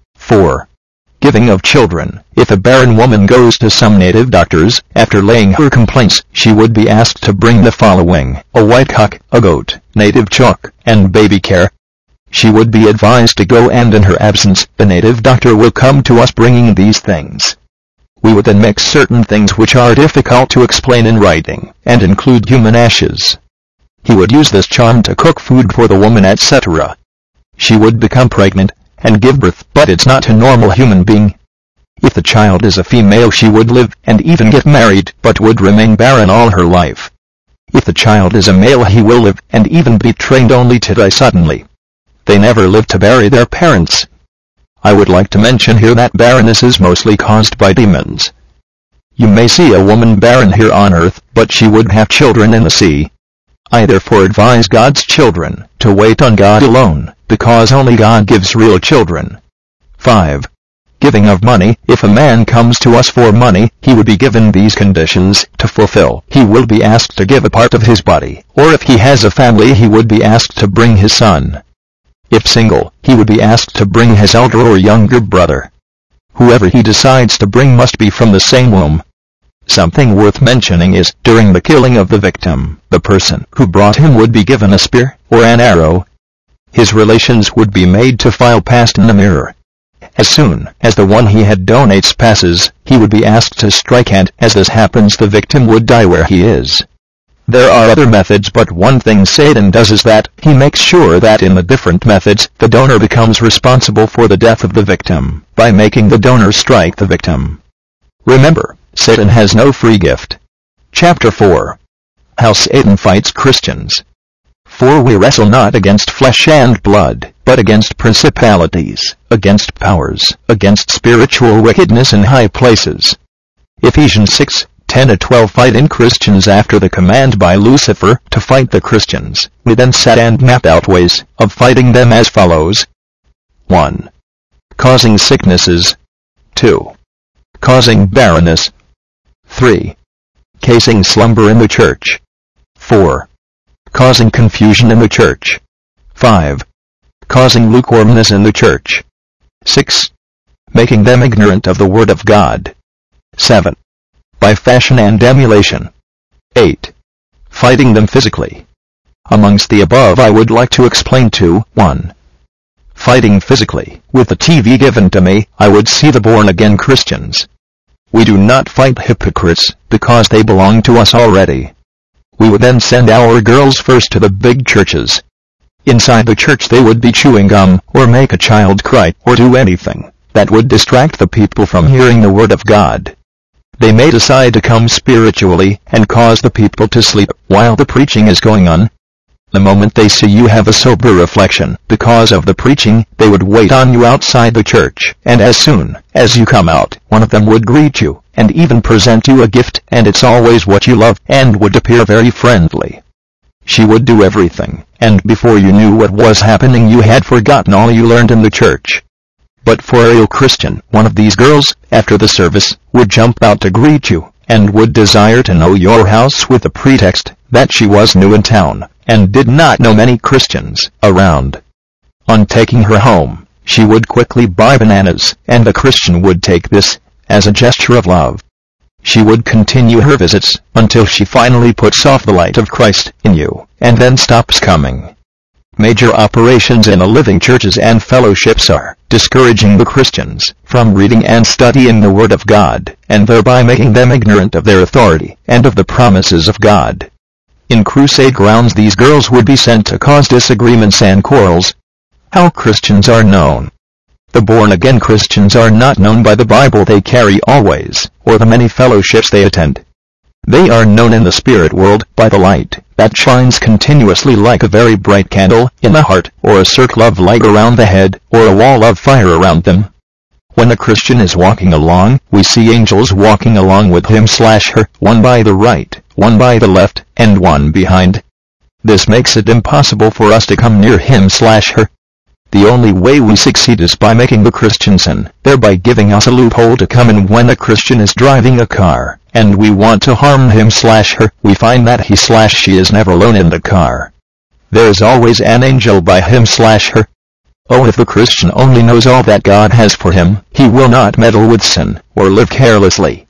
4. Giving of children. If a barren woman goes to some native doctors, after laying her complaints, she would be asked to bring the following: a white cock, a goat, native chalk, and baby care. She would be advised to go, and in her absence, the native doctor will come to us bringing these things. We would then mix certain things which are difficult to explain in writing, and include human ashes. He would use this charm to cook food for the woman etc. She would become pregnant, and give birth, but it's not a normal human being. If the child is a female she would live, and even get married, but would remain barren all her life. If the child is a male he will live, and even be trained only to die suddenly. They never live to bury their parents. I would like to mention here that barrenness is mostly caused by demons. You may see a woman barren here on earth, but she would have children in the sea. I therefore advise God's children to wait on God alone, because only God gives real children. 5. Giving of money. If a man comes to us for money, he would be given these conditions to fulfill. He will be asked to give a part of his body, or if he has a family he would be asked to bring his son. If single, he would be asked to bring his elder or younger brother. Whoever he decides to bring must be from the same womb. Something worth mentioning is, during the killing of the victim, the person who brought him would be given a spear, or an arrow. His relations would be made to file past in the mirror. As soon as the one he had donates passes, he would be asked to strike, and, as this happens, the victim would die where he is. There are other methods, but one thing Satan does is that he makes sure that in the different methods, the donor becomes responsible for the death of the victim, by making the donor strike the victim. Remember, Satan has no free gift. Chapter 4. How Satan Fights Christians. For we wrestle not against flesh and blood, but against principalities, against powers, against spiritual wickedness in high places. Ephesians 6:10-12. Fighting Christians. After the command by Lucifer to fight the Christians, we then sat and mapped out ways of fighting them as follows. 1. Causing sicknesses. 2. Causing barrenness. 3. Casing slumber in the church. 4. Causing confusion in the church. 5. Causing lukewarmness in the church. 6. Making them ignorant of the word of God. 7. By fashion and emulation. 8. Fighting them physically. Amongst the above I would like to explain 1. Fighting physically. With the TV given to me, I would see the born-again Christians. We do not fight hypocrites, because they belong to us already. We would then send our girls first to the big churches. Inside the church they would be chewing gum, or make a child cry, or do anything that would distract the people from hearing the word of God. They may decide to come spiritually, and cause the people to sleep while the preaching is going on. The moment they see you have a sober reflection because of the preaching, they would wait on you outside the church, and as soon as you come out, one of them would greet you, and even present you a gift, and it's always what you love, and would appear very friendly. She would do everything, and before you knew what was happening you had forgotten all you learned in the church. But for a real Christian, one of these girls, after the service, would jump out to greet you, and would desire to know your house with the pretext that she was new in town, and did not know many Christians around. On taking her home, she would quickly buy bananas, and the Christian would take this as a gesture of love. She would continue her visits until she finally puts off the light of Christ in you, and then stops coming. Major operations in the living churches and fellowships are discouraging the Christians from reading and studying the Word of God, and thereby making them ignorant of their authority and of the promises of God. In crusade grounds these girls would be sent to cause disagreements and quarrels. How Christians are known. The born-again Christians are not known by the Bible they carry always, or the many fellowships they attend. They are known in the spirit world by the light that shines continuously like a very bright candle in the heart, or a circle of light around the head, or a wall of fire around them. When a Christian is walking along, we see angels walking along with him/her, one by the right, one by the left, and one behind. This makes it impossible for us to come near him/her. The only way we succeed is by making the Christian sin, thereby giving us a loophole to come in. When a Christian is driving a car, and we want to harm him/her, we find that he/she is never alone in the car. There is always an angel by him/her. Oh, if the Christian only knows all that God has for him, he will not meddle with sin, or live carelessly.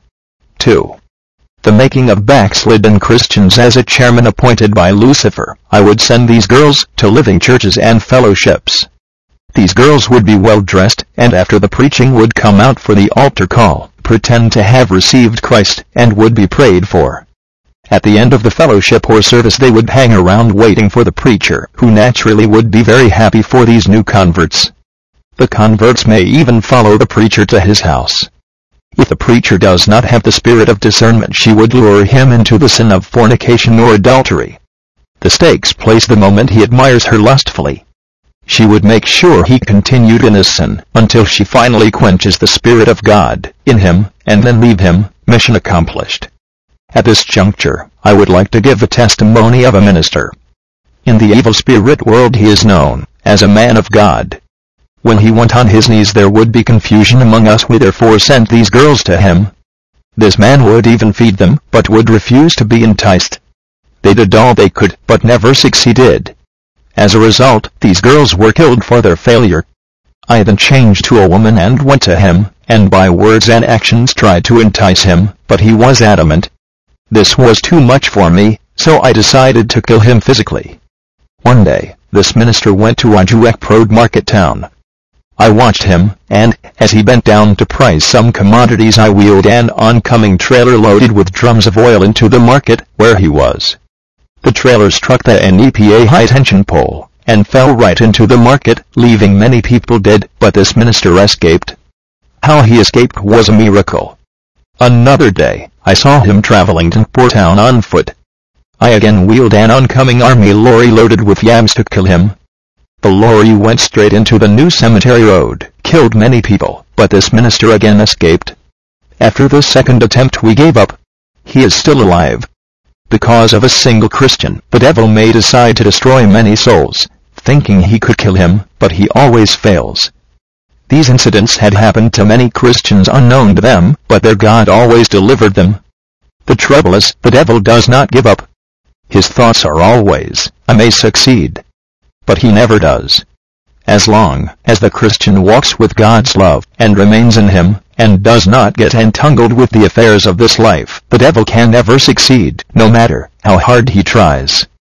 2. The making of backslidden Christians. As a chairman appointed by Lucifer, I would send these girls to living churches and fellowships. These girls would be well dressed, and after the preaching would come out for the altar call, pretend to have received Christ, and would be prayed for. At the end of the fellowship or service they would hang around waiting for the preacher, who naturally would be very happy for these new converts. The converts may even follow the preacher to his house. If the preacher does not have the spirit of discernment, she would lure him into the sin of fornication or adultery. The stakes place the moment he admires her lustfully. She would make sure he continued in his sin until she finally quenches the Spirit of God in him, and then leave him. Mission accomplished. At this juncture, I would like to give a testimony of a minister. In the evil spirit world he is known as a man of God. When he went on his knees there would be confusion among us. We therefore sent these girls to him. This man would even feed them, but would refuse to be enticed. They did all they could, but never succeeded. As a result, these girls were killed for their failure. I then changed to a woman and went to him, and by words and actions tried to entice him, but he was adamant. This was too much for me, so I decided to kill him physically. One day, this minister went to Ajuek Road Market Town. I watched him, and, as he bent down to price some commodities, I wheeled an oncoming trailer loaded with drums of oil into the market where he was. The trailer struck the NEPA high-tension pole, and fell right into the market, leaving many people dead, but this minister escaped. How he escaped was a miracle. Another day, I saw him traveling to Port Town on foot. I again wheeled an oncoming army lorry loaded with yams to kill him. The lorry went straight into the new cemetery road, killed many people, but this minister again escaped. After the second attempt we gave up. He is still alive. Because of a single Christian, the devil may decide to destroy many souls, thinking he could kill him, but he always fails. These incidents had happened to many Christians unknown to them, but their God always delivered them. The trouble is, the devil does not give up. His thoughts are always, I may succeed. But he never does. As long as the Christian walks with God's love, and remains in him, and does not get entangled with the affairs of this life, the devil can never succeed, no matter how hard he tries.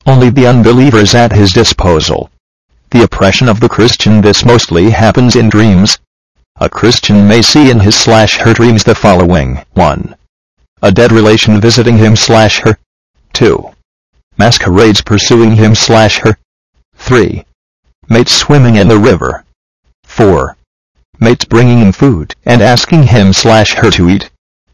Only the unbeliever is at his disposal. The oppression of the Christian. This mostly happens in dreams. A Christian may see in his/her dreams the following: 1. A dead relation visiting him/her. 2. Masquerades pursuing him/her. 3. Mates swimming in the river. 4. Mates bringing him food and asking him/her to eat.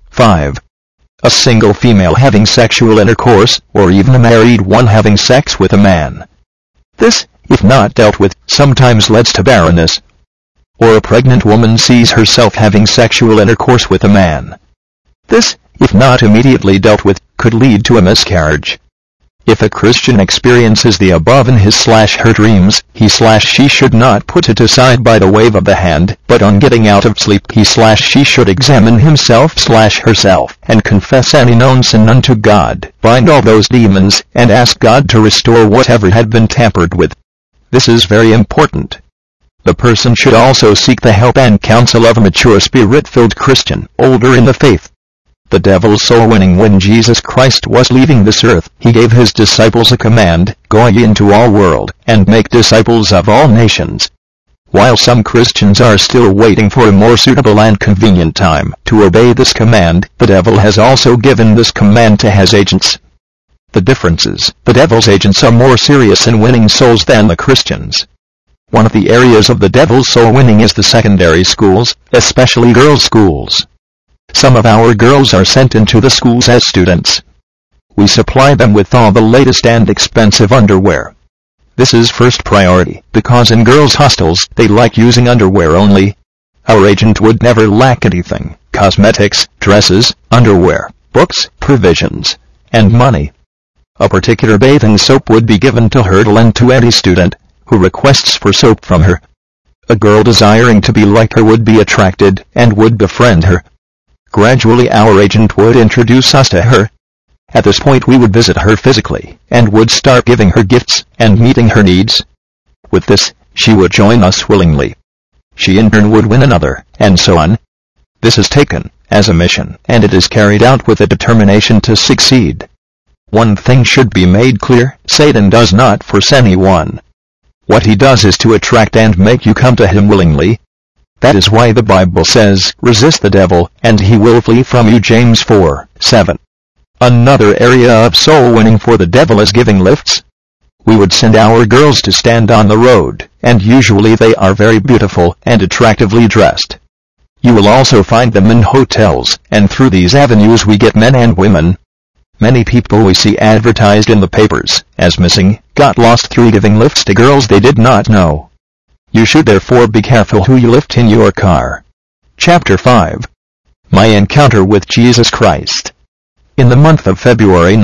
5. A single female having sexual intercourse, or even a married one having sex with a man. This, if not dealt with, sometimes leads to barrenness. Or a pregnant woman sees herself having sexual intercourse with a man. This, if not immediately dealt with, could lead to a miscarriage. If a Christian experiences the above in his/her dreams, he/she should not put it aside by the wave of the hand, but on getting out of sleep he/she should examine himself/herself, and confess any known sin unto God, bind all those demons, and ask God to restore whatever had been tampered with. This is very important. The person should also seek the help and counsel of a mature Spirit-filled Christian, older in the faith. The devil's soul winning. When Jesus Christ was leaving this earth, he gave his disciples a command: "Go ye into all world, and make disciples of all nations." While some Christians are still waiting for a more suitable and convenient time to obey this command, the devil has also given this command to his agents. The difference is, the devil's agents are more serious in winning souls than the Christians. One of the areas of the devil's soul winning is the secondary schools, especially girls' schools. Some of our girls are sent into the schools as students. We supply them with all the latest and expensive underwear. This is first priority, because in girls' hostels, they like using underwear only. Our agent would never lack anything: cosmetics, dresses, underwear, books, provisions, and money. A particular bathing soap would be given to her to lend to any student who requests for soap from her. A girl desiring to be like her would be attracted and would befriend her. Gradually our agent would introduce us to her. At this point we would visit her physically, and would start giving her gifts and meeting her needs. With this, she would join us willingly. She in turn would win another, and so on. This is taken as a mission, and it is carried out with a determination to succeed. One thing should be made clear: Satan does not force anyone. What he does is to attract and make you come to him willingly. That is why the Bible says, "Resist the devil, and he will flee from you." James 4:7. Another area of soul winning for the devil is giving lifts. We would send our girls to stand on the road, and usually they are very beautiful and attractively dressed. You will also find them in hotels, and through these avenues we get men and women. Many people we see advertised in the papers as missing got lost through giving lifts to girls they did not know. You should therefore be careful who you lift in your car. Chapter 5. My encounter with Jesus Christ. In the month of February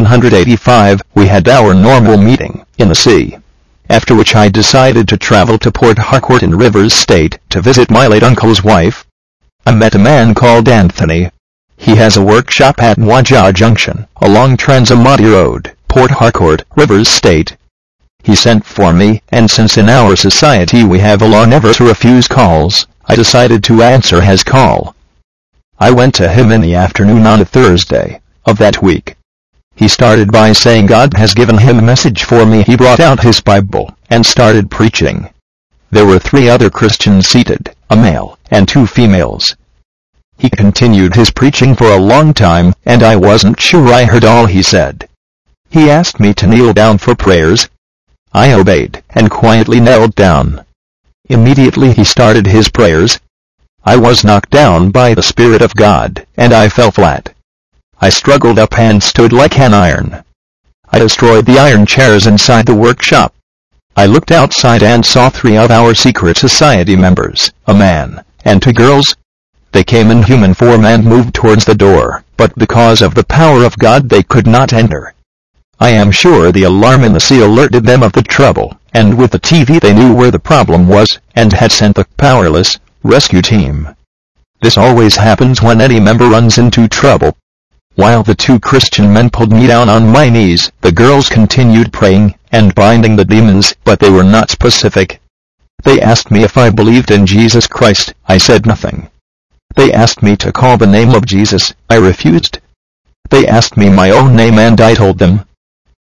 1985, we had our normal meeting in the sea, after which I decided to travel to Port Harcourt in Rivers State to visit my late uncle's wife. I met a man called Anthony. He has a workshop at Waja Junction, along Transamati Road, Port Harcourt, Rivers State. He sent for me, and since in our society we have a law never to refuse calls, I decided to answer his call. I went to him in the afternoon on a Thursday of that week. He started by saying God has given him a message for me. He brought out his Bible and started preaching. There were 3 other Christians seated, a male and 2 females. He continued his preaching for a long time, and I wasn't sure I heard all he said. He asked me to kneel down for prayers. I obeyed, and quietly knelt down. Immediately he started his prayers. I was knocked down by the Spirit of God, and I fell flat. I struggled up and stood like an iron. I destroyed the iron chairs inside the workshop. I looked outside and saw 3 of our secret society members, a man and 2 girls. They came in human form and moved towards the door, but because of the power of God they could not enter. I am sure the alarm in the sea alerted them of the trouble, and with the TV they knew where the problem was, and had sent the powerless rescue team. This always happens when any member runs into trouble. While the 2 Christian men pulled me down on my knees, the girls continued praying and binding the demons, but they were not specific. They asked me if I believed in Jesus Christ. I said nothing. They asked me to call the name of Jesus. I refused. They asked me my own name and I told them.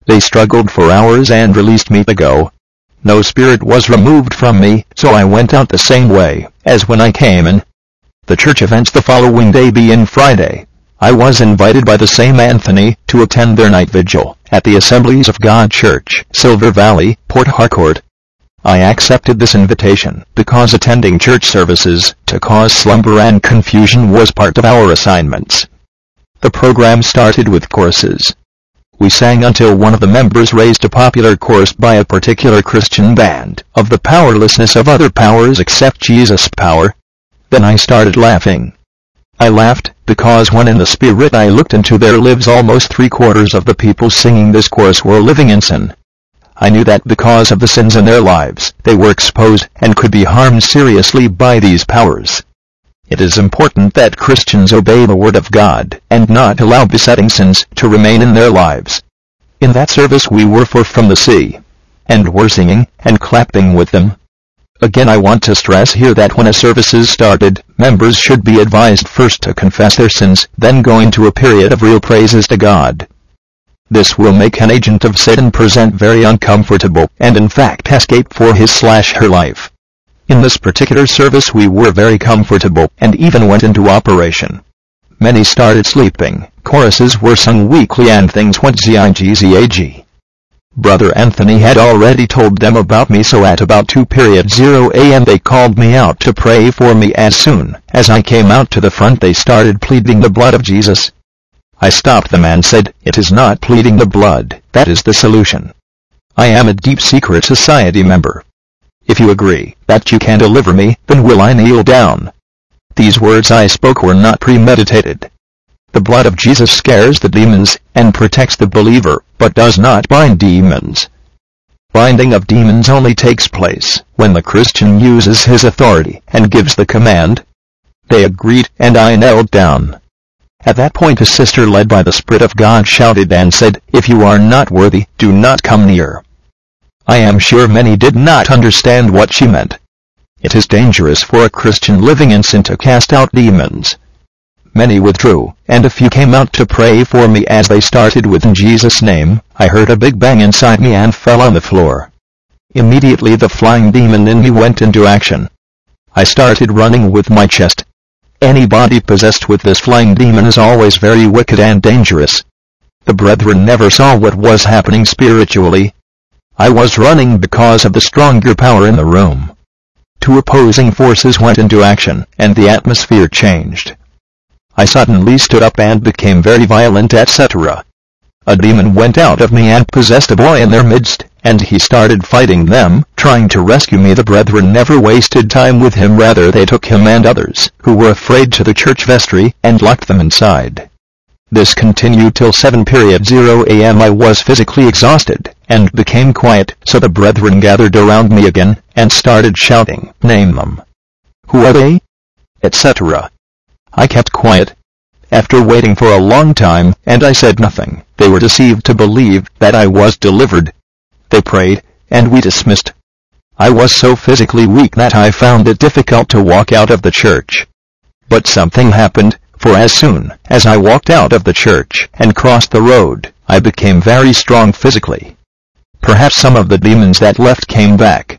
They struggled for hours and released me to go. No spirit was removed from me, so I went out the same way as when I came in. The church events the following day being Friday, I was invited by the same Anthony to attend their night vigil at the Assemblies of God Church, Silver Valley, Port Harcourt. I accepted this invitation because attending church services to cause slumber and confusion was part of our assignments. The program started with choruses. We sang until one of the members raised a popular chorus by a particular Christian band of the powerlessness of other powers except Jesus' power. Then I started laughing. I laughed because when in the Spirit I looked into their lives, almost 3/4 of the people singing this chorus were living in sin. I knew that because of the sins in their lives, they were exposed and could be harmed seriously by these powers. It is important that Christians obey the Word of God and not allow besetting sins to remain in their lives. In that service we were from the sea, and were singing and clapping with them. Again, I want to stress here that when a service is started, members should be advised first to confess their sins, then go into a period of real praises to God. This will make an agent of Satan present very uncomfortable and in fact escape for his/her life. In this particular service we were very comfortable and even went into operation. Many started sleeping, choruses were sung weekly and things went zigzag. Brother Anthony had already told them about me, so at about 2:00 a.m. they called me out to pray for me. As soon as I came out to the front they started pleading the blood of Jesus. I stopped them and said, "It is not pleading the blood that is the solution. I am a deep secret society member. If you agree that you can deliver me, then will I kneel down." These words I spoke were not premeditated. The blood of Jesus scares the demons and protects the believer, but does not bind demons. Binding of demons only takes place when the Christian uses his authority and gives the command. They agreed, and I knelt down. At that point a sister led by the Spirit of God shouted and said, "If you are not worthy, do not come near." I am sure many did not understand what she meant. It is dangerous for a Christian living in sin to cast out demons. Many withdrew, and a few came out to pray for me. As they started with "In Jesus' name," I heard a big bang inside me and fell on the floor. Immediately the flying demon in me went into action. I started running with my chest. Anybody possessed with this flying demon is always very wicked and dangerous. The brethren never saw what was happening spiritually. I was running because of the stronger power in the room. Two opposing forces went into action, and the atmosphere changed. I suddenly stood up and became very violent, etc. A demon went out of me and possessed a boy in their midst, and he started fighting them, trying to rescue me. The brethren never wasted time with him, rather they took him and others who were afraid to the church vestry and locked them inside. This continued till 7:00 a.m. I was physically exhausted and became quiet, so the brethren gathered around me again and started shouting, "Name them. Who are they?" etc. I kept quiet. After waiting for a long time, and I said nothing, they were deceived to believe that I was delivered. They prayed, and we dismissed. I was so physically weak that I found it difficult to walk out of the church. But something happened, for as soon as I walked out of the church and crossed the road, I became very strong physically. Perhaps some of the demons that left came back.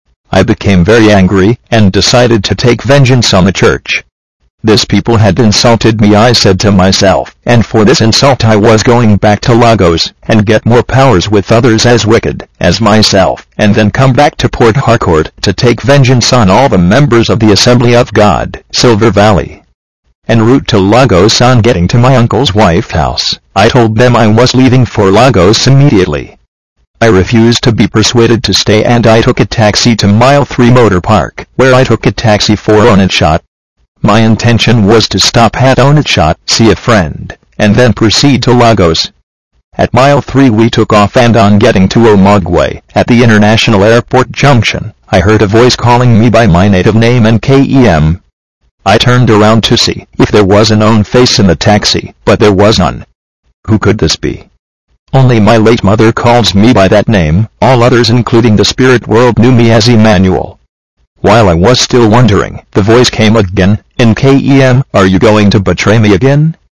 I became very angry and decided to take vengeance on the church. This people had insulted me, I said to myself, and for this insult I was going back to Lagos and get more powers with others as wicked as myself, and then come back to Port Harcourt to take vengeance on all the members of the Assembly of God, Silver Valley. En route to Lagos, on getting to my uncle's wife's house, I told them I was leaving for Lagos immediately. I refused to be persuaded to stay, and I took a taxi to Mile 3 Motor Park, where I took a taxi for Onitsha. My intention was to stop at Onitsha, see a friend, and then proceed to Lagos. At Mile 3 we took off, and on getting to Omogwe, at the International Airport Junction, I heard a voice calling me by my native name and KEM. I turned around to see if there was a known face in the taxi, but there was none. Who could this be? Only my late mother calls me by that name. All others, including the spirit world, knew me as Emmanuel. While I was still wondering, the voice came again, in KEM, "Are you going to betray me again?"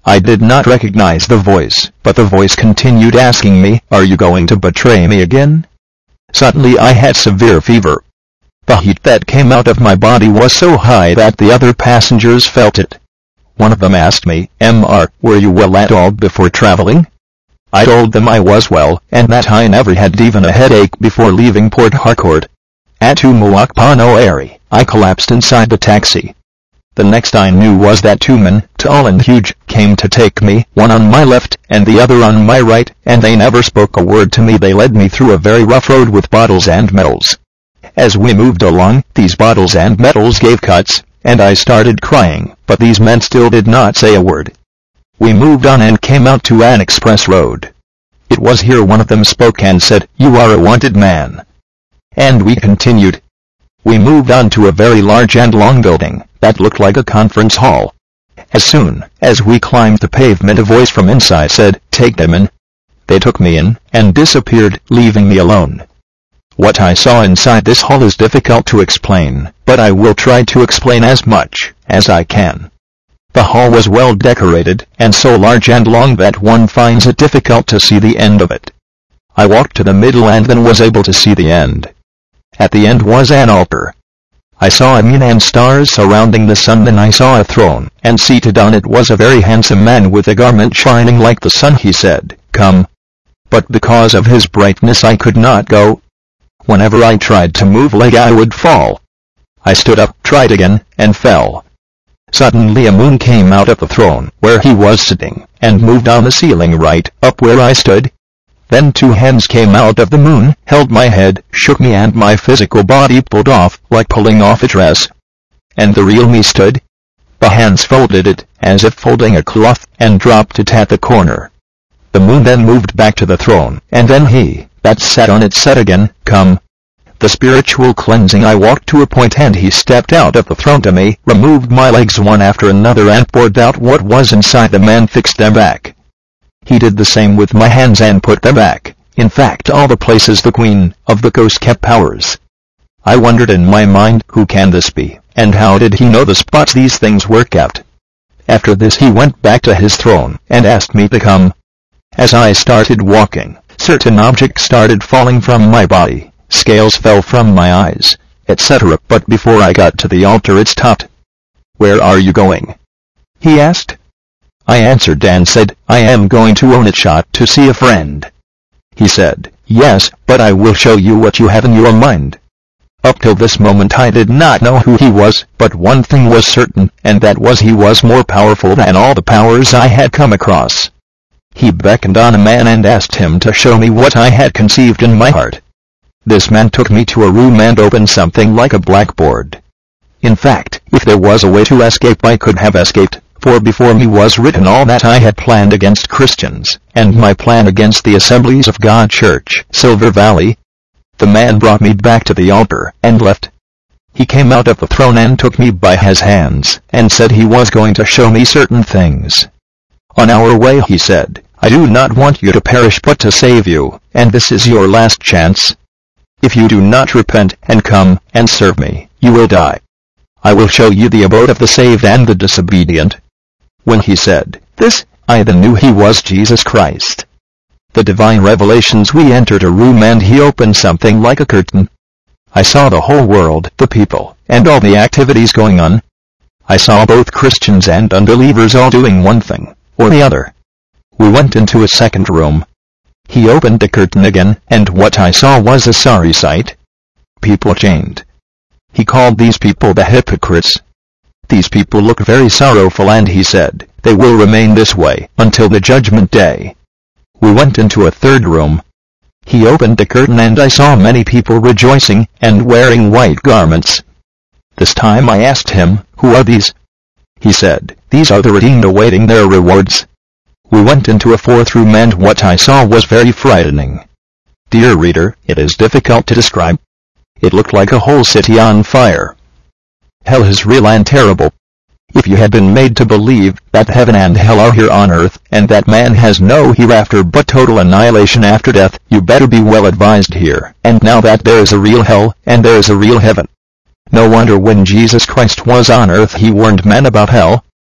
I did not recognize the voice, but the voice continued asking me, "Are you going to betray me again?" Suddenly I had severe fever. The heat that came out of my body was so high that the other passengers felt it. One of them asked me, "Mr. Were you well at all before traveling?" I told them I was well, and that I never had even a headache before leaving Port Harcourt. At Tumalakpanoary, I collapsed inside the taxi. The next I knew was that two men, tall and huge, came to take me, one on my left and the other on my right, and they never spoke a word to me. They led me through a very rough road with bottles and metals. As we moved along, these bottles and metals gave cuts, and I started crying, but these men still did not say a word. We moved on and came out to an express road. It was here one of them spoke and said, "You are a wanted man." And we continued. We moved on to a very large and long building that looked like a conference hall. As soon as we climbed the pavement, a voice from inside said, "Take them in." They took me in, and disappeared, leaving me alone. What I saw inside this hall is difficult to explain, but I will try to explain as much as I can. The hall was well decorated, and so large and long that one finds it difficult to see the end of it. I walked to the middle and then was able to see the end. At the end was an altar. I saw a moon and stars surrounding the sun. Then I saw a throne, and seated on it was a very handsome man with a garment shining like the sun. He said, "Come." But because of his brightness I could not go. Whenever I tried to move leg I would fall. I stood up, tried again, and fell. Suddenly a moon came out of the throne where he was sitting, and moved on the ceiling right up where I stood. Then two hands came out of the moon, held my head, shook me, and my physical body pulled off, like pulling off a dress. And the real me stood. The hands folded it, as if folding a cloth, and dropped it at the corner. The moon then moved back to the throne, and then he that sat on it said again, "Come." The spiritual cleansing. I walked to a point and he stepped out of the throne to me, removed my legs one after another and poured out what was inside them and fixed them back. He did the same with my hands and put them back, in fact all the places the Queen of the Coast kept powers. I wondered in my mind, who can this be, and how did he know the spots these things were kept? After this he went back to his throne, and asked me to come. As I started walking, certain objects started falling from my body, scales fell from my eyes, etc. But before I got to the altar it stopped. "Where are you going?" he asked. I answered and said, "I am going to Onitsha to see a friend." He said, "Yes, but I will show you what you have in your mind." Up till this moment I did not know who he was, but one thing was certain, and that was he was more powerful than all the powers I had come across. He beckoned on a man and asked him to show me what I had conceived in my heart. This man took me to a room and opened something like a blackboard. In fact, if there was a way to escape I could have escaped, for before me was written all that I had planned against Christians, and my plan against the Assemblies of God Church, Silver Valley. The man brought me back to the altar, and left. He came out of the throne and took me by his hands, and said he was going to show me certain things. On our way he said, "I do not want you to perish but to save you, and this is your last chance. If you do not repent and come and serve me, you will die. I will show you the abode of the saved and the disobedient." When he said this, I then knew he was Jesus Christ. The divine revelations. We entered a room and he opened something like a curtain. I saw the whole world, the people, and all the activities going on. I saw both Christians and unbelievers all doing one thing or the other. We went into a second room. He opened the curtain again, and what I saw was a sorry sight. People chained. He called these people the hypocrites. These people look very sorrowful, and he said, they will remain this way until the judgment day. We went into a third room. He opened the curtain and I saw many people rejoicing and wearing white garments. This time I asked him, "Who are these?" He said, "These are the redeemed awaiting their rewards." We went into a fourth room and what I saw was very frightening. Dear reader, it is difficult to describe. It looked like a whole city on fire. Hell is real and terrible. If you had been made to believe that heaven and hell are here on earth, and that man has no hereafter but total annihilation after death, you better be well advised here and now that there is a real hell, and there is a real heaven. No wonder when Jesus Christ was on earth he warned men about hell.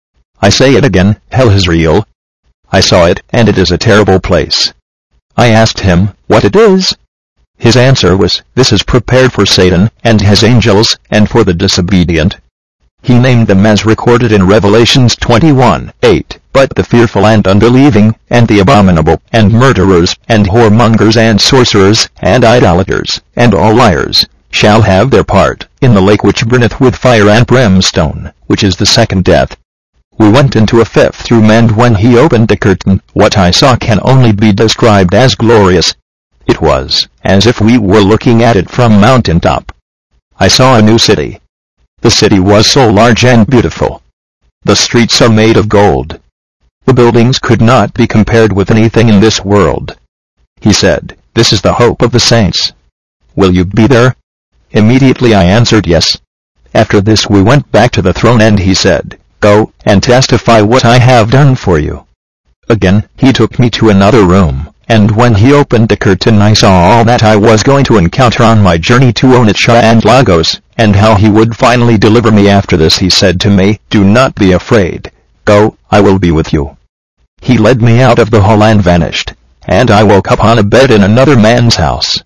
I say it again, hell is real. I saw it, and it is a terrible place. I asked him what it is. His answer was, this is prepared for Satan and his angels, and for the disobedient. He named them as recorded in Revelations 21:8, but the fearful and unbelieving, and the abominable, and murderers, and whoremongers, and sorcerers, and idolaters, and all liars, shall have their part in the lake which burneth with fire and brimstone, which is the second death. We went into a fifth room, and when he opened the curtain, what I saw can only be described as glorious. It was as if we were looking at it from mountain top. I saw a new city. The city was so large and beautiful. The streets are made of gold. The buildings could not be compared with anything in this world. He said, this is the hope of the saints. Will you be there? Immediately I answered yes. After this we went back to the throne, and he said, go and testify what I have done for you. Again he took me to another room, and when he opened the curtain I saw all that I was going to encounter on my journey to Onitsha and Lagos, and how he would finally deliver me after this. He said to me, do not be afraid. Go, I will be with you. He led me out of the hall and vanished, and I woke up on a bed in another man's house.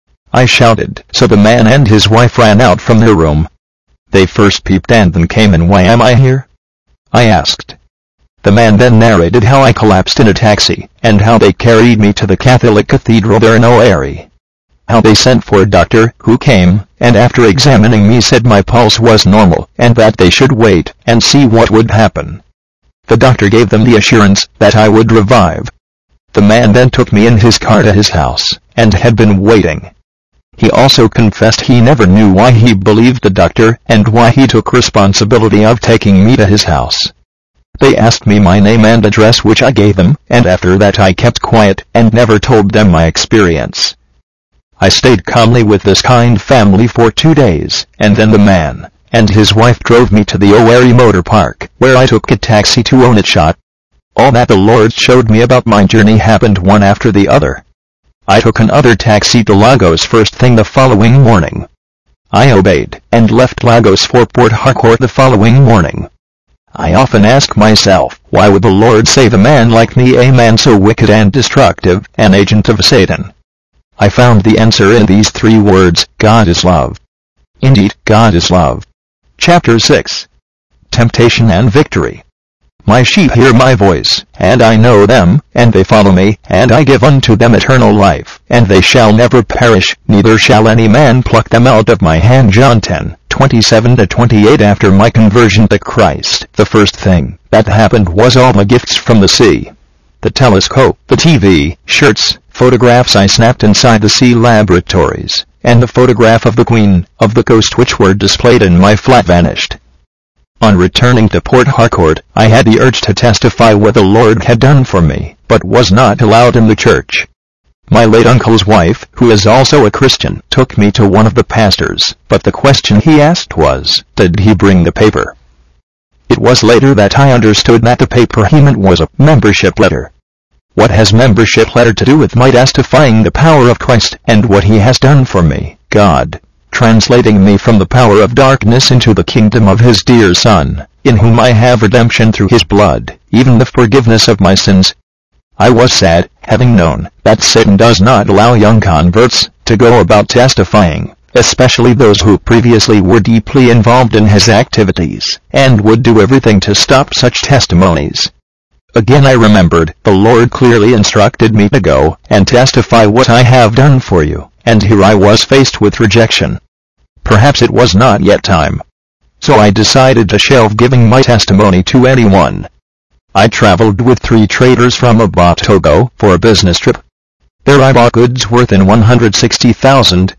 I shouted, so the man and his wife ran out from their room. They first peeped and then came in. Why am I here? I asked. The man then narrated how I collapsed in a taxi, and how they carried me to the Catholic cathedral there in Owerri. How they sent for a doctor, who came, and after examining me said my pulse was normal, and that they should wait and see what would happen. The doctor gave them the assurance that I would revive. The man then took me in his car to his house, and had been waiting. He also confessed he never knew why he believed the doctor, and why he took responsibility of taking me to his house. They asked me my name and address, which I gave them, and after that I kept quiet and never told them my experience. I stayed calmly with this kind family for 2 days, and then the man and his wife drove me to the Owerri Motor Park, where I took a taxi to Onitsha. All that the Lord showed me about my journey happened one after the other. I took another taxi to Lagos first thing the following morning. I obeyed, and left Lagos for Port Harcourt the following morning. I often ask myself, why would the Lord save a man like me, a man so wicked and destructive, an agent of Satan? I found the answer in these 3 words, God is love. Indeed, God is love. Chapter 6. Temptation and Victory. My sheep hear my voice, and I know them, and they follow me, and I give unto them eternal life, and they shall never perish, neither shall any man pluck them out of my hand. John 10:27-28. After my conversion to Christ, the first thing that happened was all the gifts from the sea. The telescope, the TV, shirts, photographs I snapped inside the sea laboratories, and the photograph of the Queen of the Coast which were displayed in my flat vanished. On returning to Port Harcourt, I had the urge to testify what the Lord had done for me, but was not allowed in the church. My late uncle's wife, who is also a Christian, took me to one of the pastors, but the question he asked was, did he bring the paper? It was later that I understood that the paper he meant was a membership letter. What has membership letter to do with my testifying the power of Christ and what he has done for me? God translating me from the power of darkness into the kingdom of his dear Son, in whom I have redemption through his blood, even the forgiveness of my sins. I was sad, having known that Satan does not allow young converts to go about testifying, especially those who previously were deeply involved in his activities, and would do everything to stop such testimonies. Again I remembered, the Lord clearly instructed me to go and testify what I have done for you, and here I was faced with rejection. Perhaps it was not yet time. So I decided to shelve giving my testimony to anyone. I traveled with 3 traders from Aba, Togo, for a business trip. There I bought goods worth in 160,000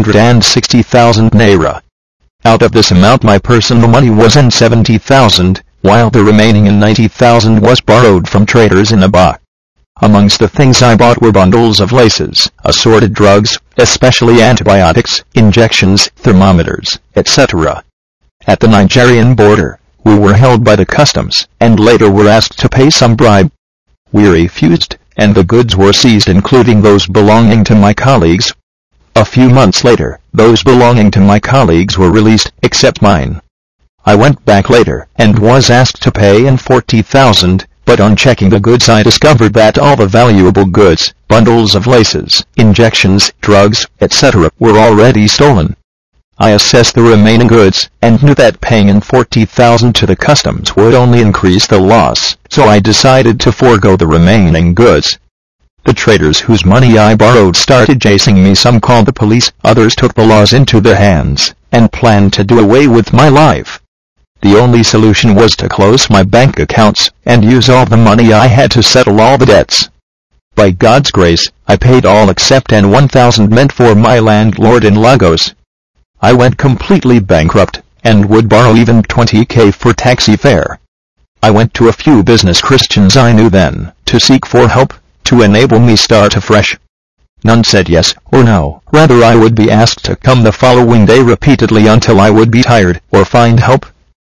naira. Out of this amount my personal money was in 70,000, while the remaining in 90,000 was borrowed from traders in Aba. Amongst the things I bought were bundles of laces, assorted drugs, especially antibiotics, injections, thermometers, etc. At the Nigerian border, we were held by the customs, and later were asked to pay some bribe. We refused, and the goods were seized, including those belonging to my colleagues. A few months later, those belonging to my colleagues were released, except mine. I went back later and was asked to pay in 40,000, but on checking the goods I discovered that all the valuable goods, bundles of laces, injections, drugs, etc. were already stolen. I assessed the remaining goods, and knew that paying in 40,000 to the customs would only increase the loss, so I decided to forego the remaining goods. The traders whose money I borrowed started chasing me. Some called the police, others took the laws into their hands, and planned to do away with my life. The only solution was to close my bank accounts, and use all the money I had to settle all the debts. By God's grace, I paid all except an 1,000 meant for my landlord in Lagos. I went completely bankrupt, and would borrow even 20k for taxi fare. I went to a few business Christians I knew then, to seek for help, to enable me start afresh. None said yes or no, rather I would be asked to come the following day repeatedly until I would be tired, or find help.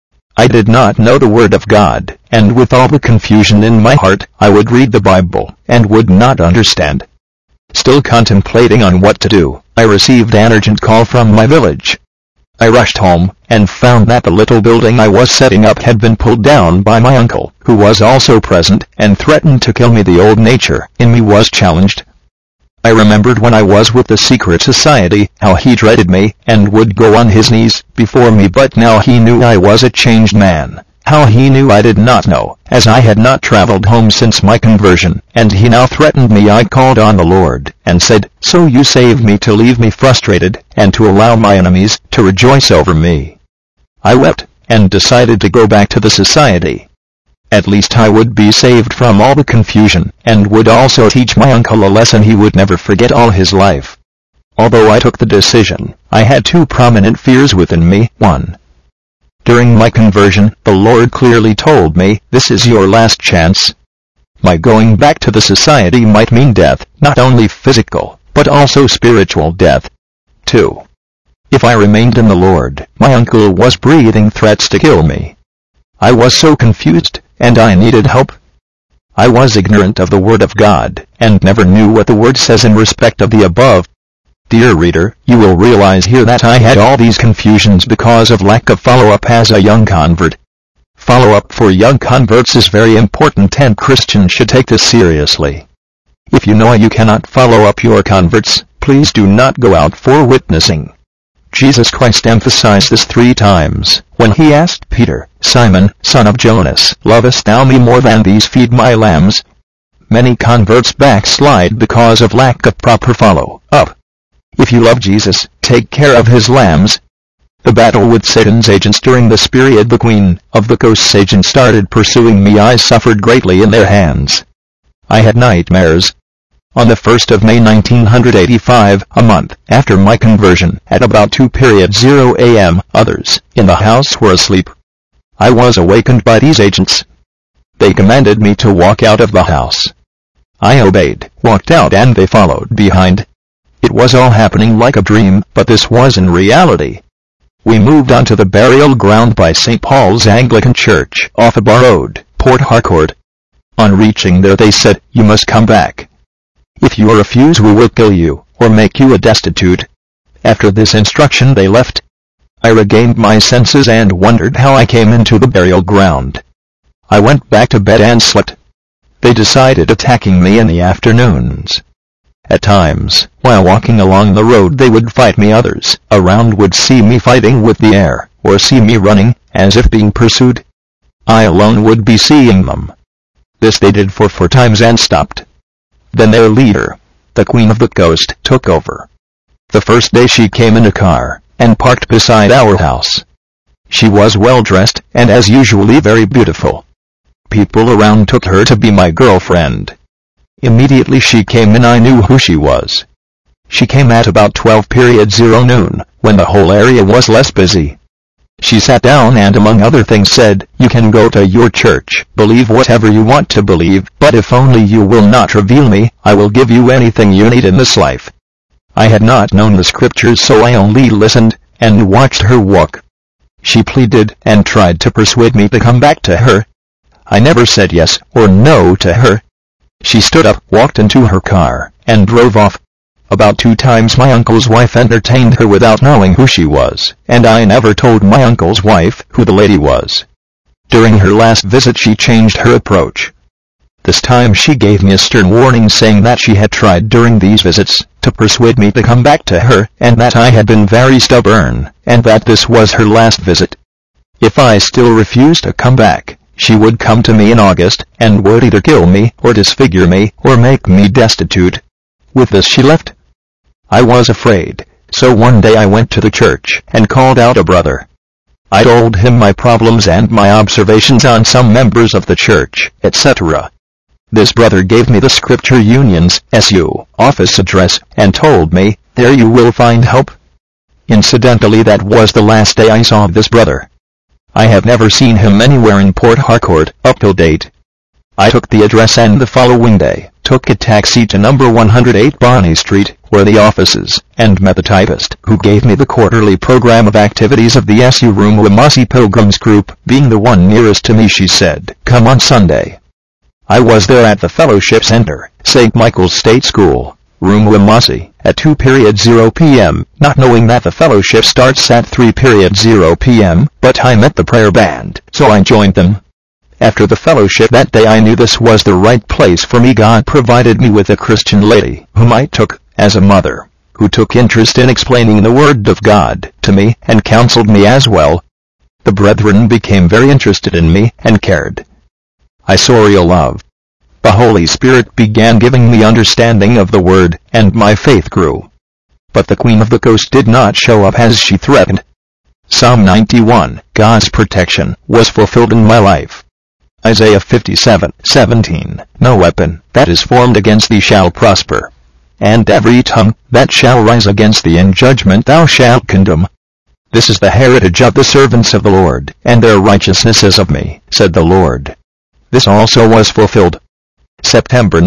I did not know the Word of God, and with all the confusion in my heart, I would read the Bible, and would not understand. Still contemplating on what to do, I received an urgent call from my village. I rushed home, and found that the little building I was setting up had been pulled down by my uncle, who was also present, and threatened to kill me. The old nature in me was challenged. I remembered when I was with the secret society, how he dreaded me, and would go on his knees before me, but now he knew I was a changed man. How he knew I did not know, as I had not traveled home since my conversion, and he now threatened me. I called on the Lord, and said, "So you saved me to leave me frustrated, and to allow my enemies to rejoice over me." I wept, and decided to go back to the society. At least I would be saved from all the confusion, and would also teach my uncle a lesson he would never forget all his life. Although I took the decision, I had two prominent fears within me. 1. During my conversion, the Lord clearly told me, "This is your last chance." My going back to the society might mean death, not only physical, but also spiritual death. 2. If I remained in the Lord, my uncle was breathing threats to kill me. I was so confused, and I needed help. I was ignorant of the Word of God, and never knew what the Word says in respect of the above. Dear reader, you will realize here that I had all these confusions because of lack of follow-up as a young convert. Follow-up for young converts is very important, and Christians should take this seriously. If you know you cannot follow up your converts, please do not go out for witnessing. Jesus Christ emphasized this 3 times, when he asked Peter, "Simon, son of Jonas, lovest thou me more than these? Feed my lambs." Many converts backslide because of lack of proper follow-up. If you love Jesus, take care of his lambs. The battle with Satan's agents during this period, the Queen of the Coast's agents started pursuing me. I suffered greatly in their hands. I had nightmares. On the 1st of May 1985, a month after my conversion, at about 2:00 a.m., others in the house were asleep. I was awakened by these agents. They commanded me to walk out of the house. I obeyed, walked out, and they followed behind. It was all happening like a dream, but this was in reality. We moved on to the burial ground by St. Paul's Anglican Church, off a bar road, Port Harcourt. On reaching there they said, "You must come back. If you refuse, we will kill you, or make you a destitute." After this instruction they left. I regained my senses and wondered how I came into the burial ground. I went back to bed and slept. They decided attacking me in the afternoons. At times, while walking along the road, they would fight me. Others around would see me fighting with the air, or see me running, as if being pursued. I alone would be seeing them. This they did for 4 times and stopped. Then their leader, the Queen of the Coast, took over. The first day she came in a car, and parked beside our house. She was well dressed, and as usually very beautiful. People around took her to be my girlfriend. Immediately she came in, I knew who she was. She came at about 12:00 noon, when the whole area was less busy. She sat down and among other things said, "You can go to your church, believe whatever you want to believe, but if only you will not reveal me, I will give you anything you need in this life." I had not known the scriptures, so I only listened, and watched her walk. She pleaded, and tried to persuade me to come back to her. I never said yes or no to her. She stood up, walked into her car, and drove off. About 2 times my uncle's wife entertained her without knowing who she was, and I never told my uncle's wife who the lady was. During her last visit she changed her approach. This time she gave me a stern warning saying that she had tried during these visits to persuade me to come back to her, and that I had been very stubborn, and that this was her last visit. If I still refused to come back, she would come to me in August, and would either kill me, or disfigure me, or make me destitute. With this she left. I was afraid, so one day I went to the church, and called out a brother. I told him my problems and my observations on some members of the church, etc. This brother gave me the Scripture Union's SU office address, and told me, "There you will find help." Incidentally, that was the last day I saw this brother. I have never seen him anywhere in Port Harcourt, up till date. I took the address and the following day, took a taxi to number 108 Bonnie Street, where the office is, and met the typist, who gave me the quarterly program of activities of the SU Roumu-Wamasi Pilgrims group. Being the one nearest to me, she said, "Come on Sunday." I was there at the Fellowship Center, St. Michael's State School, Roumu-Wamasi, at 2:00 p.m., not knowing that the fellowship starts at 3:00 p.m., but I met the prayer band, so I joined them. After the fellowship that day I knew this was the right place for me. God provided me with a Christian lady, whom I took as a mother, who took interest in explaining the Word of God to me, and counseled me as well. The brethren became very interested in me, and cared. I saw real love. The Holy Spirit began giving me understanding of the Word, and my faith grew. But the Queen of the Coast did not show up as she threatened. Psalm 91, God's protection, was fulfilled in my life. Isaiah 57:17, no weapon that is formed against thee shall prosper. And every tongue that shall rise against thee in judgment thou shalt condemn. This is the heritage of the servants of the Lord, and their righteousness is of me, said the Lord. This also was fulfilled. September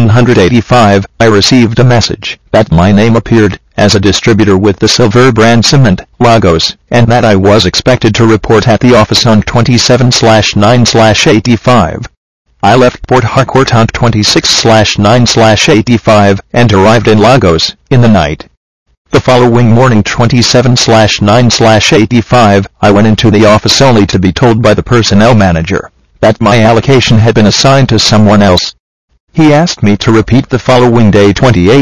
1985, I received a message that my name appeared as a distributor with the Silver Brand Cement, Lagos, and that I was expected to report at the office on 27/9/85. I left Port Harcourt on 26/9/85 and arrived in Lagos in the night. The following morning, 27/9/85, I went into the office only to be told by the personnel manager that my allocation had been assigned to someone else. He asked me to repeat the following day,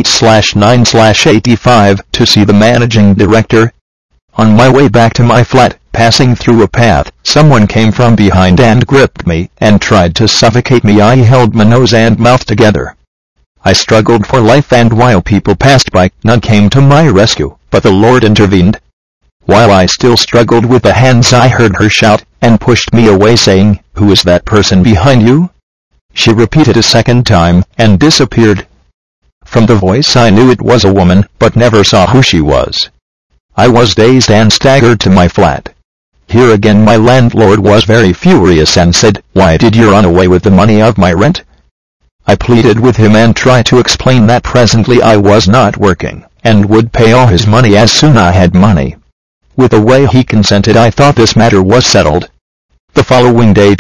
28/9/85, to see the managing director. On my way back to my flat, passing through a path, someone came from behind and gripped me and tried to suffocate me. I held my nose and mouth together. I struggled for life, and while people passed by, none came to my rescue, but the Lord intervened. While I still struggled with the hands, I heard her shout, and pushed me away, saying, "Who is that person behind you?" She repeated a second time, and disappeared. From the voice I knew it was a woman, but never saw who she was. I was dazed and staggered to my flat. Here again my landlord was very furious and said, "Why did you run away with the money of my rent?" I pleaded with him and tried to explain that presently I was not working, and would pay all his money as soon as I had money. With the way he consented, I thought this matter was settled. The following day,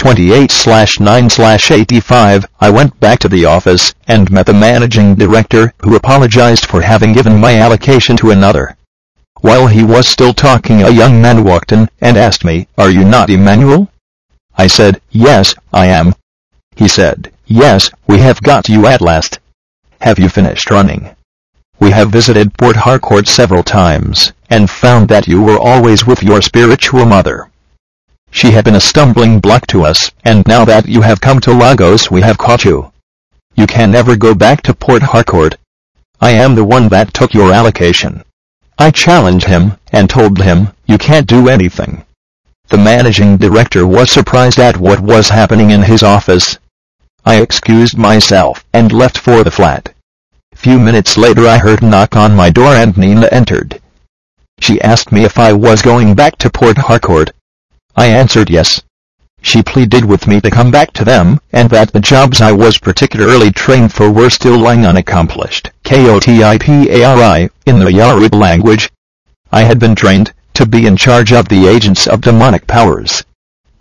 28/9/85, I went back to the office and met the managing director, who apologized for having given my allocation to another. While he was still talking, a young man walked in and asked me, "Are you not Emmanuel?" I said, "Yes, I am." He said, "Yes, we have got you at last. Have you finished running? We have visited Port Harcourt several times, and found that you were always with your spiritual mother. She had been a stumbling block to us, and now that you have come to Lagos we have caught you. You can never go back to Port Harcourt. I am the one that took your allocation." I challenged him, and told him, "You can't do anything." The managing director was surprised at what was happening in his office. I excused myself, and left for the flat. Few minutes later I heard a knock on my door and Nina entered. She asked me if I was going back to Port Harcourt. I answered yes. She pleaded with me to come back to them, and that the jobs I was particularly trained for were still lying unaccomplished, KOTIPARI, in the Yoruba language. I had been trained to be in charge of the agents of demonic powers,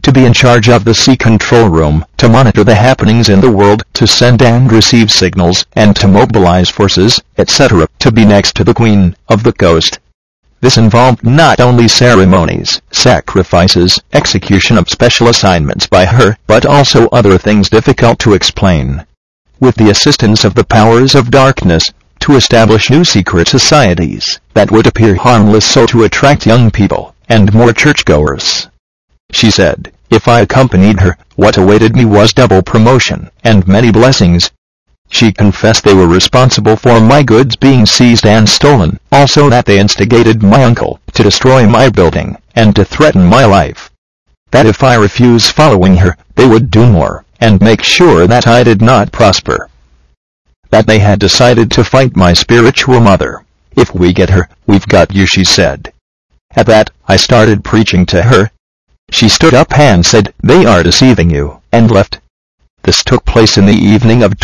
to be in charge of the sea control room, to monitor the happenings in the world, to send and receive signals, and to mobilize forces, etc., to be next to the Queen of the Coast. This involved not only ceremonies, sacrifices, execution of special assignments by her, but also other things difficult to explain. With the assistance of the powers of darkness, to establish new secret societies that would appear harmless so to attract young people and more churchgoers. She said, if I accompanied her, what awaited me was double promotion and many blessings. She confessed they were responsible for my goods being seized and stolen, also that they instigated my uncle to destroy my building and to threaten my life. That if I refused following her, they would do more and make sure that I did not prosper. That they had decided to fight my spiritual mother. If we get her, we've got you, she said. At that, I started preaching to her. She stood up and said, they are deceiving you, and left. This took place in the evening of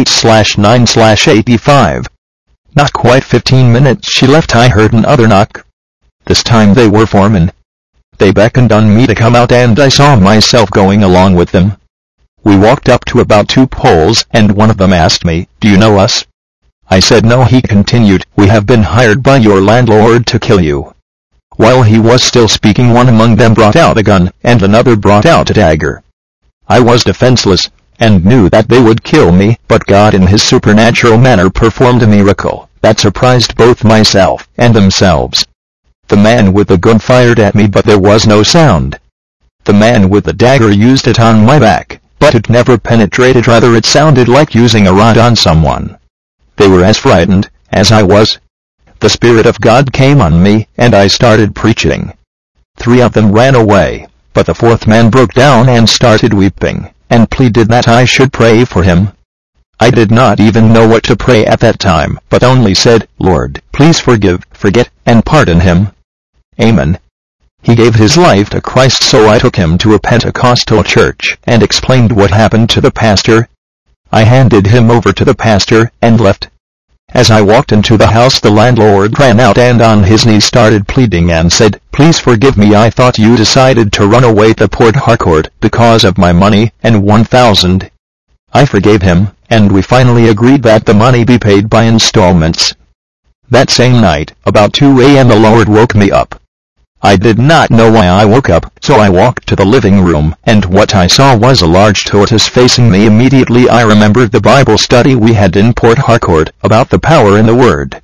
28/9/85. Not quite 15 minutes she left, I heard another knock. This time they were foremen. They beckoned on me to come out and I saw myself going along with them. We walked up to about 2 poles and one of them asked me, do you know us? I said no. He continued, we have been hired by your landlord to kill you. While he was still speaking, one among them brought out a gun, and another brought out a dagger. I was defenseless, and knew that they would kill me, but God in his supernatural manner performed a miracle that surprised both myself and themselves. The man with the gun fired at me, but there was no sound. The man with the dagger used it on my back, but it never penetrated, rather it sounded like using a rod on someone. They were as frightened as I was. The Spirit of God came on me, and I started preaching. 3 of them ran away, but the 4th man broke down and started weeping, and pleaded that I should pray for him. I did not even know what to pray at that time, but only said, Lord, please forgive, forget, and pardon him. Amen. He gave his life to Christ, so I took him to a Pentecostal church and explained what happened to the pastor. I handed him over to the pastor and left. As I walked into the house, the landlord ran out and on his knees started pleading and said, please forgive me, I thought you decided to run away to Port Harcourt because of my money and 1,000. I forgave him, and we finally agreed that the money be paid by installments. That same night, about 2 a.m. the Lord woke me up. I did not know why I woke up, so I walked to the living room, and what I saw was a large tortoise facing me. Immediately I remembered the Bible study we had in Port Harcourt about the power in the Word.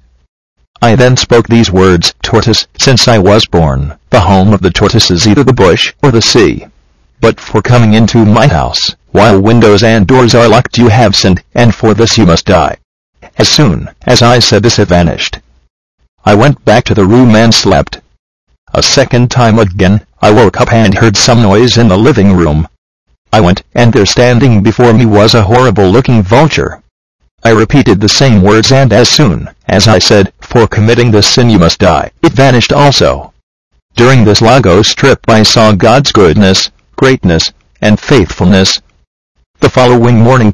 I then spoke these words, tortoise, since I was born, the home of the tortoise is either the bush or the sea. But for coming into my house, while windows and doors are locked, you have sinned, and for this you must die. As soon as I said this, it vanished. I went back to the room and slept. A second time again, I woke up and heard some noise in the living room. I went, and there standing before me was a horrible-looking vulture. I repeated the same words, and as soon as I said, for committing this sin you must die, it vanished also. During this Lagos trip I saw God's goodness, greatness, and faithfulness. The following morning,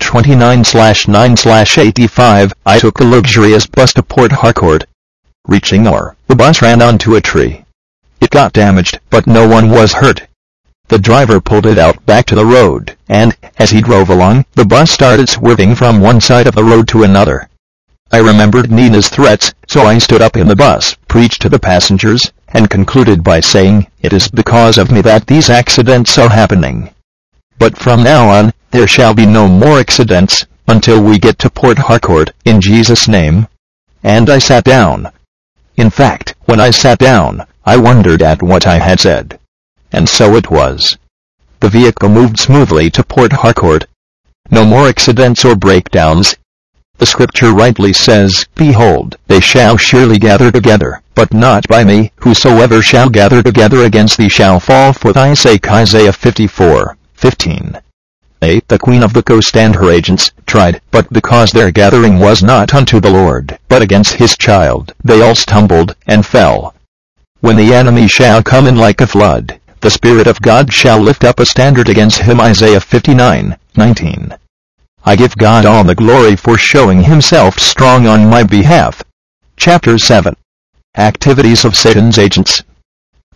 29/9/85, I took a luxurious bus to Port Harcourt. Reaching there, the bus ran onto a tree. It got damaged, but no one was hurt. The driver pulled it out back to the road, and, as he drove along, the bus started swerving from one side of the road to another. I remembered Nina's threats, so I stood up in the bus, preached to the passengers, and concluded by saying, it is because of me that these accidents are happening. But from now on, there shall be no more accidents, until we get to Port Harcourt, in Jesus' name. And I sat down. In fact, when I sat down, I wondered at what I had said. And so it was. The vehicle moved smoothly to Port Harcourt. No more accidents or breakdowns. The scripture rightly says, behold, they shall surely gather together, but not by me. Whosoever shall gather together against thee shall fall for thy sake. Isaiah 54:15. They, the Queen of the Coast and her agents, tried, but because their gathering was not unto the Lord, but against his child, they all stumbled and fell. When the enemy shall come in like a flood, the Spirit of God shall lift up a standard against him. Isaiah 59:19. I give God all the glory for showing himself strong on my behalf. Chapter 7. Activities of Satan's Agents.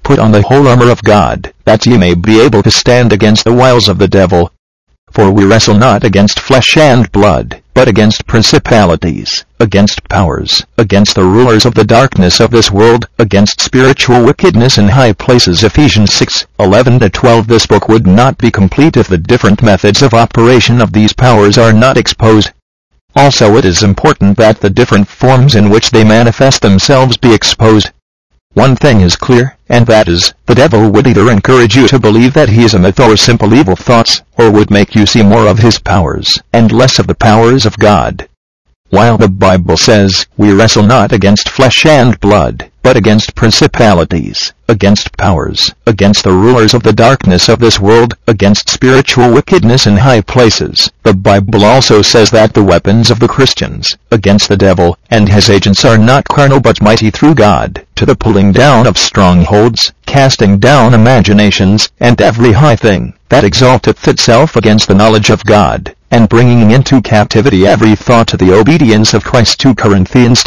Put on the whole armor of God, that ye may be able to stand against the wiles of the devil. For we wrestle not against flesh and blood, but against principalities, against powers, against the rulers of the darkness of this world, against spiritual wickedness in high places. Ephesians 6:11-12. This book would not be complete if the different methods of operation of these powers are not exposed. Also, it is important that the different forms in which they manifest themselves be exposed. One thing is clear, and that is, the devil would either encourage you to believe that he is a myth or simple evil thoughts, or would make you see more of his powers, and less of the powers of God. While the Bible says, we wrestle not against flesh and blood, but against principalities, against powers, against the rulers of the darkness of this world, against spiritual wickedness in high places, the Bible also says that the weapons of the Christians, against the devil, and his agents are not carnal but mighty through God, to the pulling down of strongholds, casting down imaginations, and every high thing that exalteth itself against the knowledge of God, and bringing into captivity every thought to the obedience of Christ. 2 Corinthians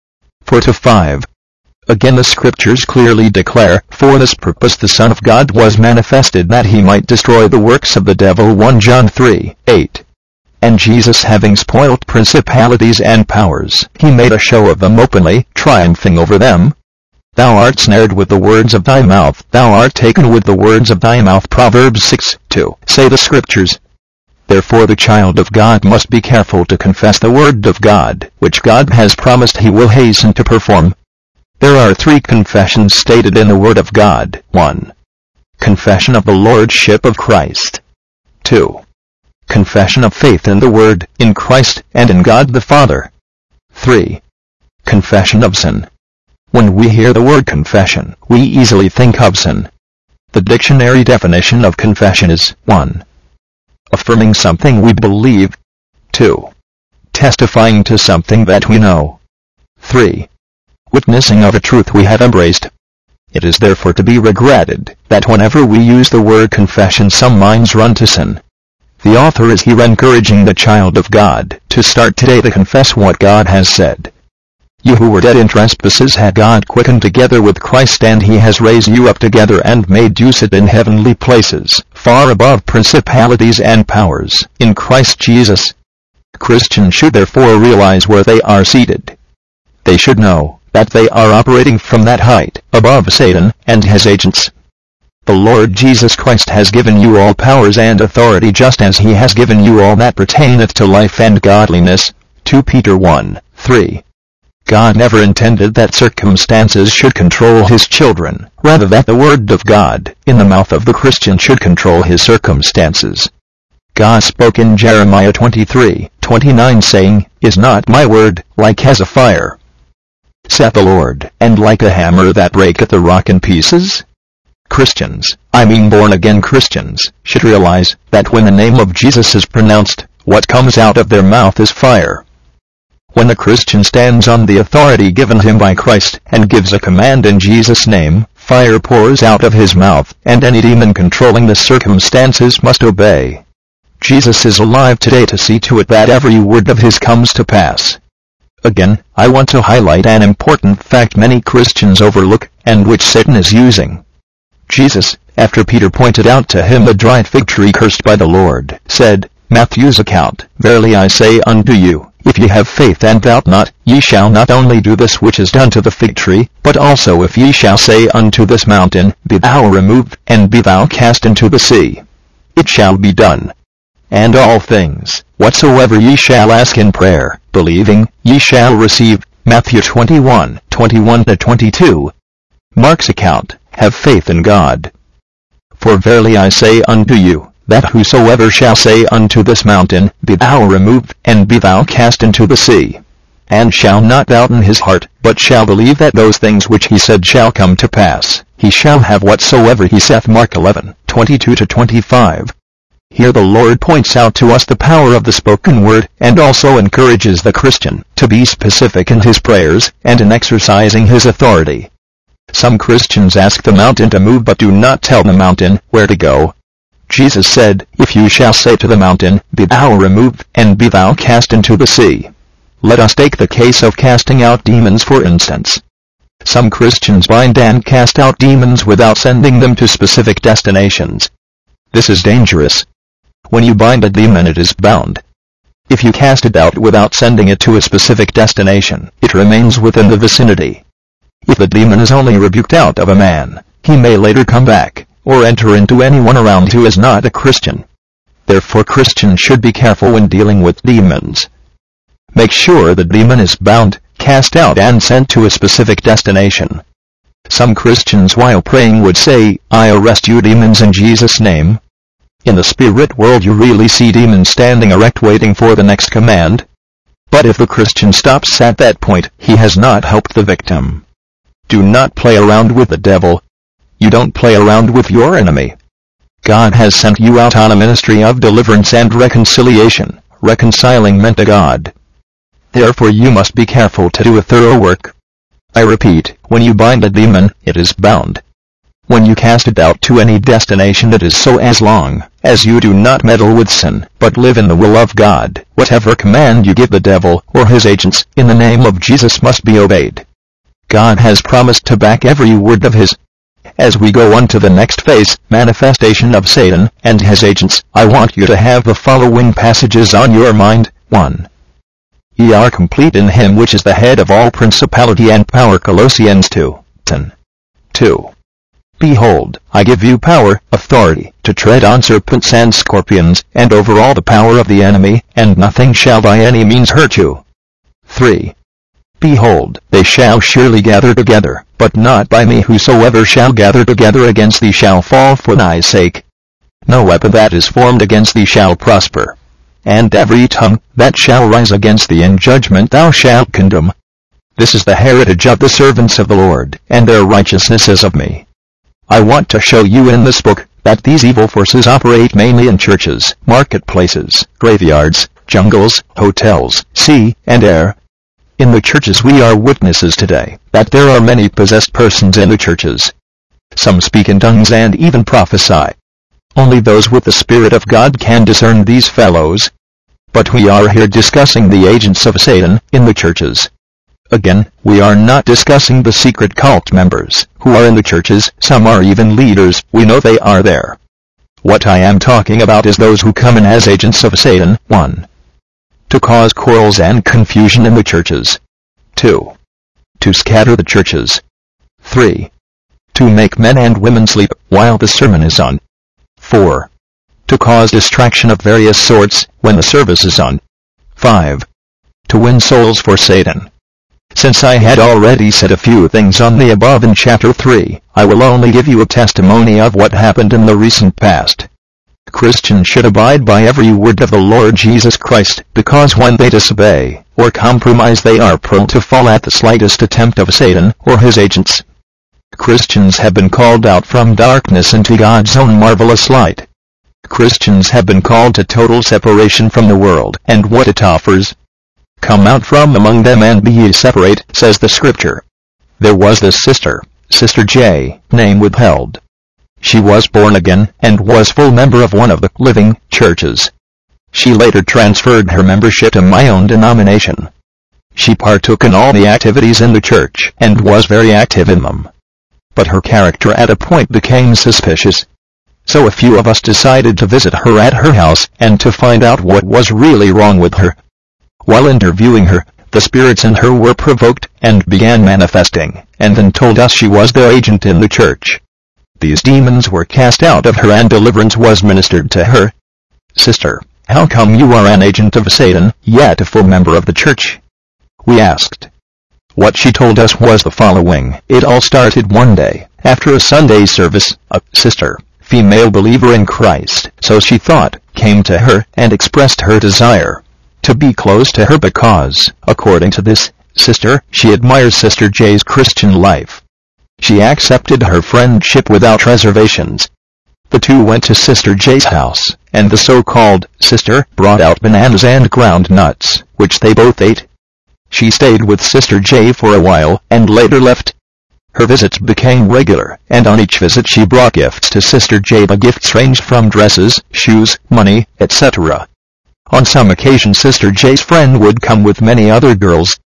10:4-5. Again the Scriptures clearly declare, for this purpose the Son of God was manifested, that he might destroy the works of the devil. 1 John 3:8. And Jesus, having spoiled principalities and powers, he made a show of them openly, triumphing over them. Thou art snared with the words of thy mouth, thou art taken with the words of thy mouth. Proverbs 6:2. Say the Scriptures. Therefore the child of God must be careful to confess the word of God, which God has promised he will hasten to perform. There are 3 confessions stated in the Word of God. 1. Confession of the Lordship of Christ. 2. Confession of faith in the Word, in Christ, and in God the Father. 3. Confession of sin. When we hear the word confession, we easily think of sin. The dictionary definition of confession is 1. Affirming something we believe. 2. Testifying to something that we know. 3. Witnessing of a truth we have embraced. It is therefore to be regretted that whenever we use the word confession some minds run to sin. The author is here encouraging the child of God to start today to confess what God has said. You who were dead in trespasses had God quickened together with Christ, and he has raised you up together and made you sit in heavenly places, far above principalities and powers, in Christ Jesus. Christians should therefore realize where they are seated. They should know that they are operating from that height, above Satan and his agents. The Lord Jesus Christ has given you all powers and authority, just as he has given you all that pertaineth to life and godliness. 2 Peter 1:3. God never intended that circumstances should control his children, rather that the word of God, in the mouth of the Christian, should control his circumstances. God spoke in Jeremiah 23:29, saying, Is not my word like as a fire, saith the Lord, and like a hammer that breaketh the rock in pieces? Christians, I mean born-again Christians, should realize that when the name of Jesus is pronounced, what comes out of their mouth is fire. When the Christian stands on the authority given him by Christ, and gives a command in Jesus' name, fire pours out of his mouth, and any demon controlling the circumstances must obey. Jesus is alive today to see to it that every word of his comes to pass. Again, I want to highlight an important fact many Christians overlook, and which Satan is using. Jesus, after Peter pointed out to him the dried fig tree cursed by the Lord, said, Matthew's account, Verily I say unto you, if ye have faith and doubt not, ye shall not only do this which is done to the fig tree, but also if ye shall say unto this mountain, Be thou removed, and be thou cast into the sea, it shall be done. And all things, whatsoever ye shall ask in prayer, believing, ye shall receive. Matthew 21:21-22. Mark's account, Have faith in God. For verily I say unto you, that whosoever shall say unto this mountain, Be thou removed, and be thou cast into the sea, and shall not doubt in his heart, but shall believe that those things which he said shall come to pass, he shall have whatsoever he saith. Mark 11:22-25. Here the Lord points out to us the power of the spoken word, and also encourages the Christian to be specific in his prayers, and in exercising his authority. Some Christians ask the mountain to move but do not tell the mountain where to go. Jesus said, If you shall say to the mountain, Be thou removed, and be thou cast into the sea. Let us take the case of casting out demons for instance. Some Christians bind and cast out demons without sending them to specific destinations. This is dangerous. When you bind a demon, it is bound. If you cast it out without sending it to a specific destination, it remains within the vicinity. If the demon is only rebuked out of a man, he may later come back, or enter into anyone around who is not a Christian. Therefore, Christians should be careful when dealing with demons. Make sure the demon is bound, cast out and sent to a specific destination. Some Christians while praying would say, "I arrest you demons in Jesus' name." In the spirit world you really see demons standing erect waiting for the next command. But if the Christian stops at that point, he has not helped the victim. Do not play around with the devil. You don't play around with your enemy. God has sent you out on a ministry of deliverance and reconciliation, reconciling men to God. Therefore you must be careful to do a thorough work. I repeat, when you bind a demon, it is bound. When you cast it out to any destination, it is so, as long as you do not meddle with sin, but live in the will of God. Whatever command you give the devil or his agents, in the name of Jesus, must be obeyed. God has promised to back every word of his. As we go on to the next phase, manifestation of Satan and his agents, I want you to have the following passages on your mind. 1. Ye are complete in him which is the head of all principality and power. Colossians 2:10. 2. Behold, I give you power, authority, to tread on serpents and scorpions, and over all the power of the enemy, and nothing shall by any means hurt you. 3. Behold, they shall surely gather together, but not by me. Whosoever shall gather together against thee shall fall for thy sake. No weapon that is formed against thee shall prosper. And every tongue that shall rise against thee in judgment thou shalt condemn. This is the heritage of the servants of the Lord, and their righteousness is of me. I want to show you in this book that these evil forces operate mainly in churches, marketplaces, graveyards, jungles, hotels, sea, and air. In the churches we are witnesses today that there are many possessed persons in the churches. Some speak in tongues and even prophesy. Only those with the Spirit of God can discern these fellows. But we are here discussing the agents of Satan in the churches. Again, we are not discussing the secret cult members who are in the churches. Some are even leaders. We know they are there. What I am talking about is those who come in as agents of Satan. 1. To cause quarrels and confusion in the churches. 2. To scatter the churches. 3. To make men and women sleep while the sermon is on. 4. To cause distraction of various sorts when the service is on. 5. To win souls for Satan. Since I had already said a few things on the above in chapter 3, I will only give you a testimony of what happened in the recent past. Christians should abide by every word of the Lord Jesus Christ, because when they disobey or compromise, they are prone to fall at the slightest attempt of Satan or his agents. Christians have been called out from darkness into God's own marvelous light. Christians have been called to total separation from the world and what it offers. Come out from among them and be ye separate, says the Scripture. There was this sister, Sister J, name withheld. She was born again and was full member of one of the living churches. She later transferred her membership to my own denomination. She partook in all the activities in the church and was very active in them. But her character at a point became suspicious. So a few of us decided to visit her at her house and to find out what was really wrong with her. While interviewing her, the spirits in her were provoked and began manifesting, and then told us she was their agent in the church. These demons were cast out of her and deliverance was ministered to her. Sister, how come you are an agent of Satan, yet a full member of the church? We asked. What she told us was the following. It all started one day, after a Sunday service. A sister, female believer in Christ, so she thought, came to her and expressed her desire to be close to her because, according to this sister, she admires Sister J's Christian life. She accepted her friendship without reservations. The two went to Sister J's house, and the so-called sister brought out bananas and ground nuts, which they both ate. She stayed with Sister J for a while, and later left. Her visits became regular, and on each visit she brought gifts to Sister J. The gifts ranged from dresses, shoes, money, etc. On some occasions Sister J's friend would come with many other girls.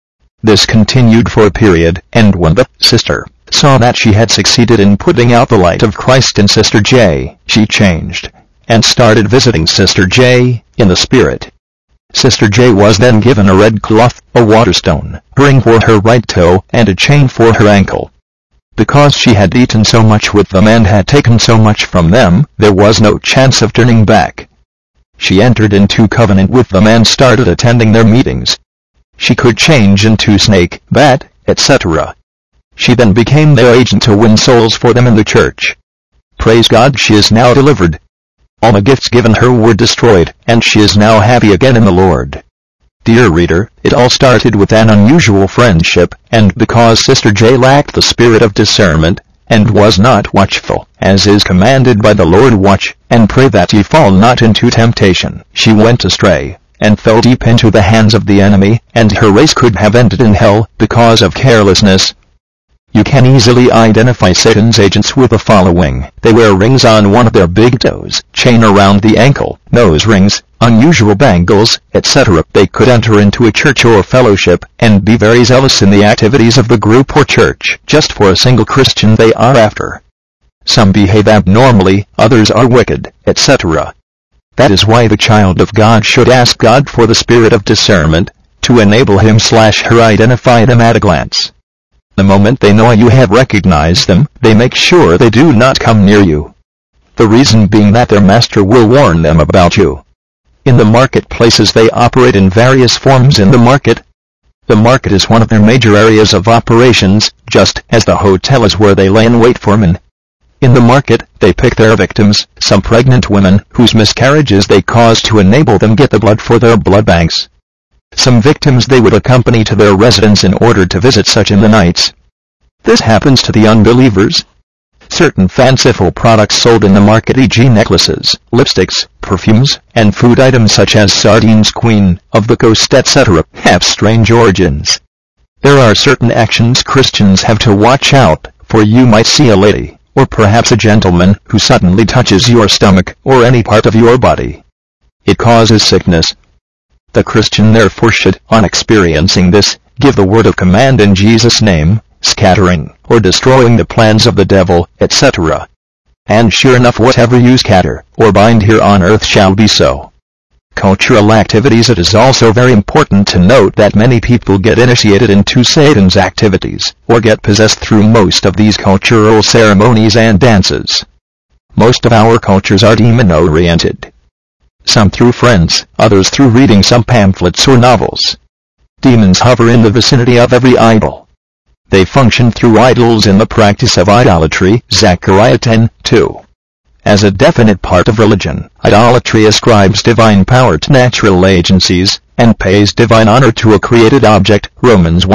This continued for a period, and when the sister saw that she had succeeded in putting out the light of Christ in Sister J, she changed, and started visiting Sister J in the spirit. Sister J was then given a red cloth, a waterstone, ring for her right toe, and a chain for her ankle. Because she had eaten so much with them and had taken so much from them, there was no chance of turning back. She entered into covenant with them and started attending their meetings. She could change into snake, bat, etc. She then became their agent to win souls for them in the church. Praise God, she is now delivered. All the gifts given her were destroyed, and she is now happy again in the Lord. Dear reader, it all started with an unusual friendship, and because Sister J lacked the spirit of discernment, and was not watchful, as is commanded by the Lord, watch, and pray that ye fall not into temptation, she went astray, and fell deep into the hands of the enemy, and her race could have ended in hell, because of carelessness. You can easily identify Satan's agents with the following. They wear rings on one of their big toes, chain around the ankle, nose rings, unusual bangles, etc. They could enter into a church or fellowship, and be very zealous in the activities of the group or church, just for a single Christian they are after. Some behave abnormally, others are wicked, etc. That is why the child of God should ask God for the spirit of discernment, to enable him/her identify them at a glance. The moment they know you have recognized them, they make sure they do not come near you. The reason being that their master will warn them about you. In the marketplaces they operate in various forms in the market. The market is one of their major areas of operations, just as the hotel is where they lay in wait for men. In the market, they pick their victims, some pregnant women, whose miscarriages they cause to enable them get the blood for their blood banks. Some victims they would accompany to their residence in order to visit such in the nights. This happens to the unbelievers. Certain fanciful products sold in the market, e.g. necklaces, lipsticks, perfumes, and food items such as sardines, Queen of the Coast, etc., have strange origins. There are certain actions Christians have to watch out for. You might see a lady, or perhaps a gentleman, who suddenly touches your stomach, or any part of your body. It causes sickness. The Christian therefore should, on experiencing this, give the word of command in Jesus' name, scattering, or destroying the plans of the devil, etc. And sure enough, whatever you scatter, or bind here on earth shall be so. Cultural activities. It is also very important to note that many people get initiated into Satan's activities, or get possessed through most of these cultural ceremonies and dances. Most of our cultures are demon-oriented. Some through friends, others through reading some pamphlets or novels. Demons hover in the vicinity of every idol. They function through idols in the practice of idolatry, Zechariah 10:2. As a definite part of religion, idolatry ascribes divine power to natural agencies, and pays divine honor to a created object, Romans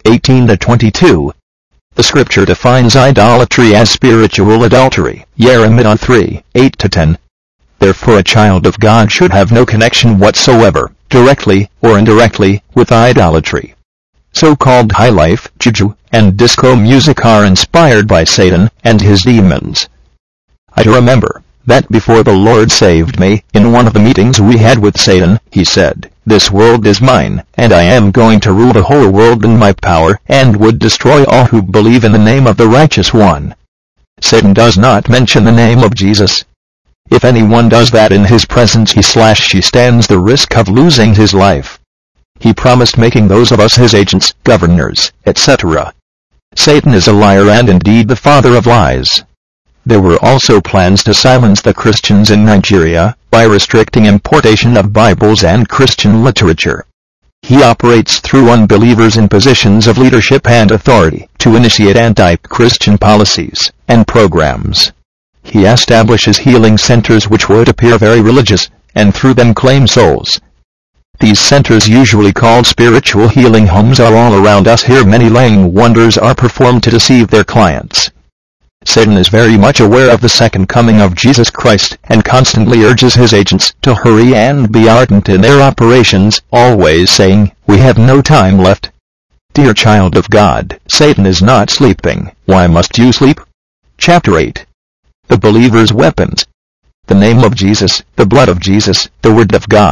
1:18-22. The scripture defines idolatry as spiritual adultery, Jeremiah 3:8-10. Therefore a child of God should have no connection whatsoever, directly or indirectly, with idolatry. So-called high life, juju, and disco music are inspired by Satan and his demons. I remember that before the Lord saved me, in one of the meetings we had with Satan, he said, "This world is mine, and I am going to rule the whole world in my power, and would destroy all who believe in the name of the righteous one." Satan does not mention the name of Jesus. If anyone does that in his presence, he/she stands the risk of losing his life. He promised making those of us his agents, governors, etc. Satan is a liar and indeed the father of lies. There were also plans to silence the Christians in Nigeria, by restricting importation of Bibles and Christian literature. He operates through unbelievers in positions of leadership and authority, to initiate anti-Christian policies and programs. He establishes healing centers which would appear very religious, and through them claim souls. These centers, usually called spiritual healing homes, are all around us. Here many lying wonders are performed to deceive their clients. Satan is very much aware of the second coming of Jesus Christ, and constantly urges his agents to hurry and be ardent in their operations, always saying, "We have no time left." Dear child of God, Satan is not sleeping. Why must you sleep? Chapter 8. The believer's weapons. The name of Jesus, the blood of Jesus, the Word of God,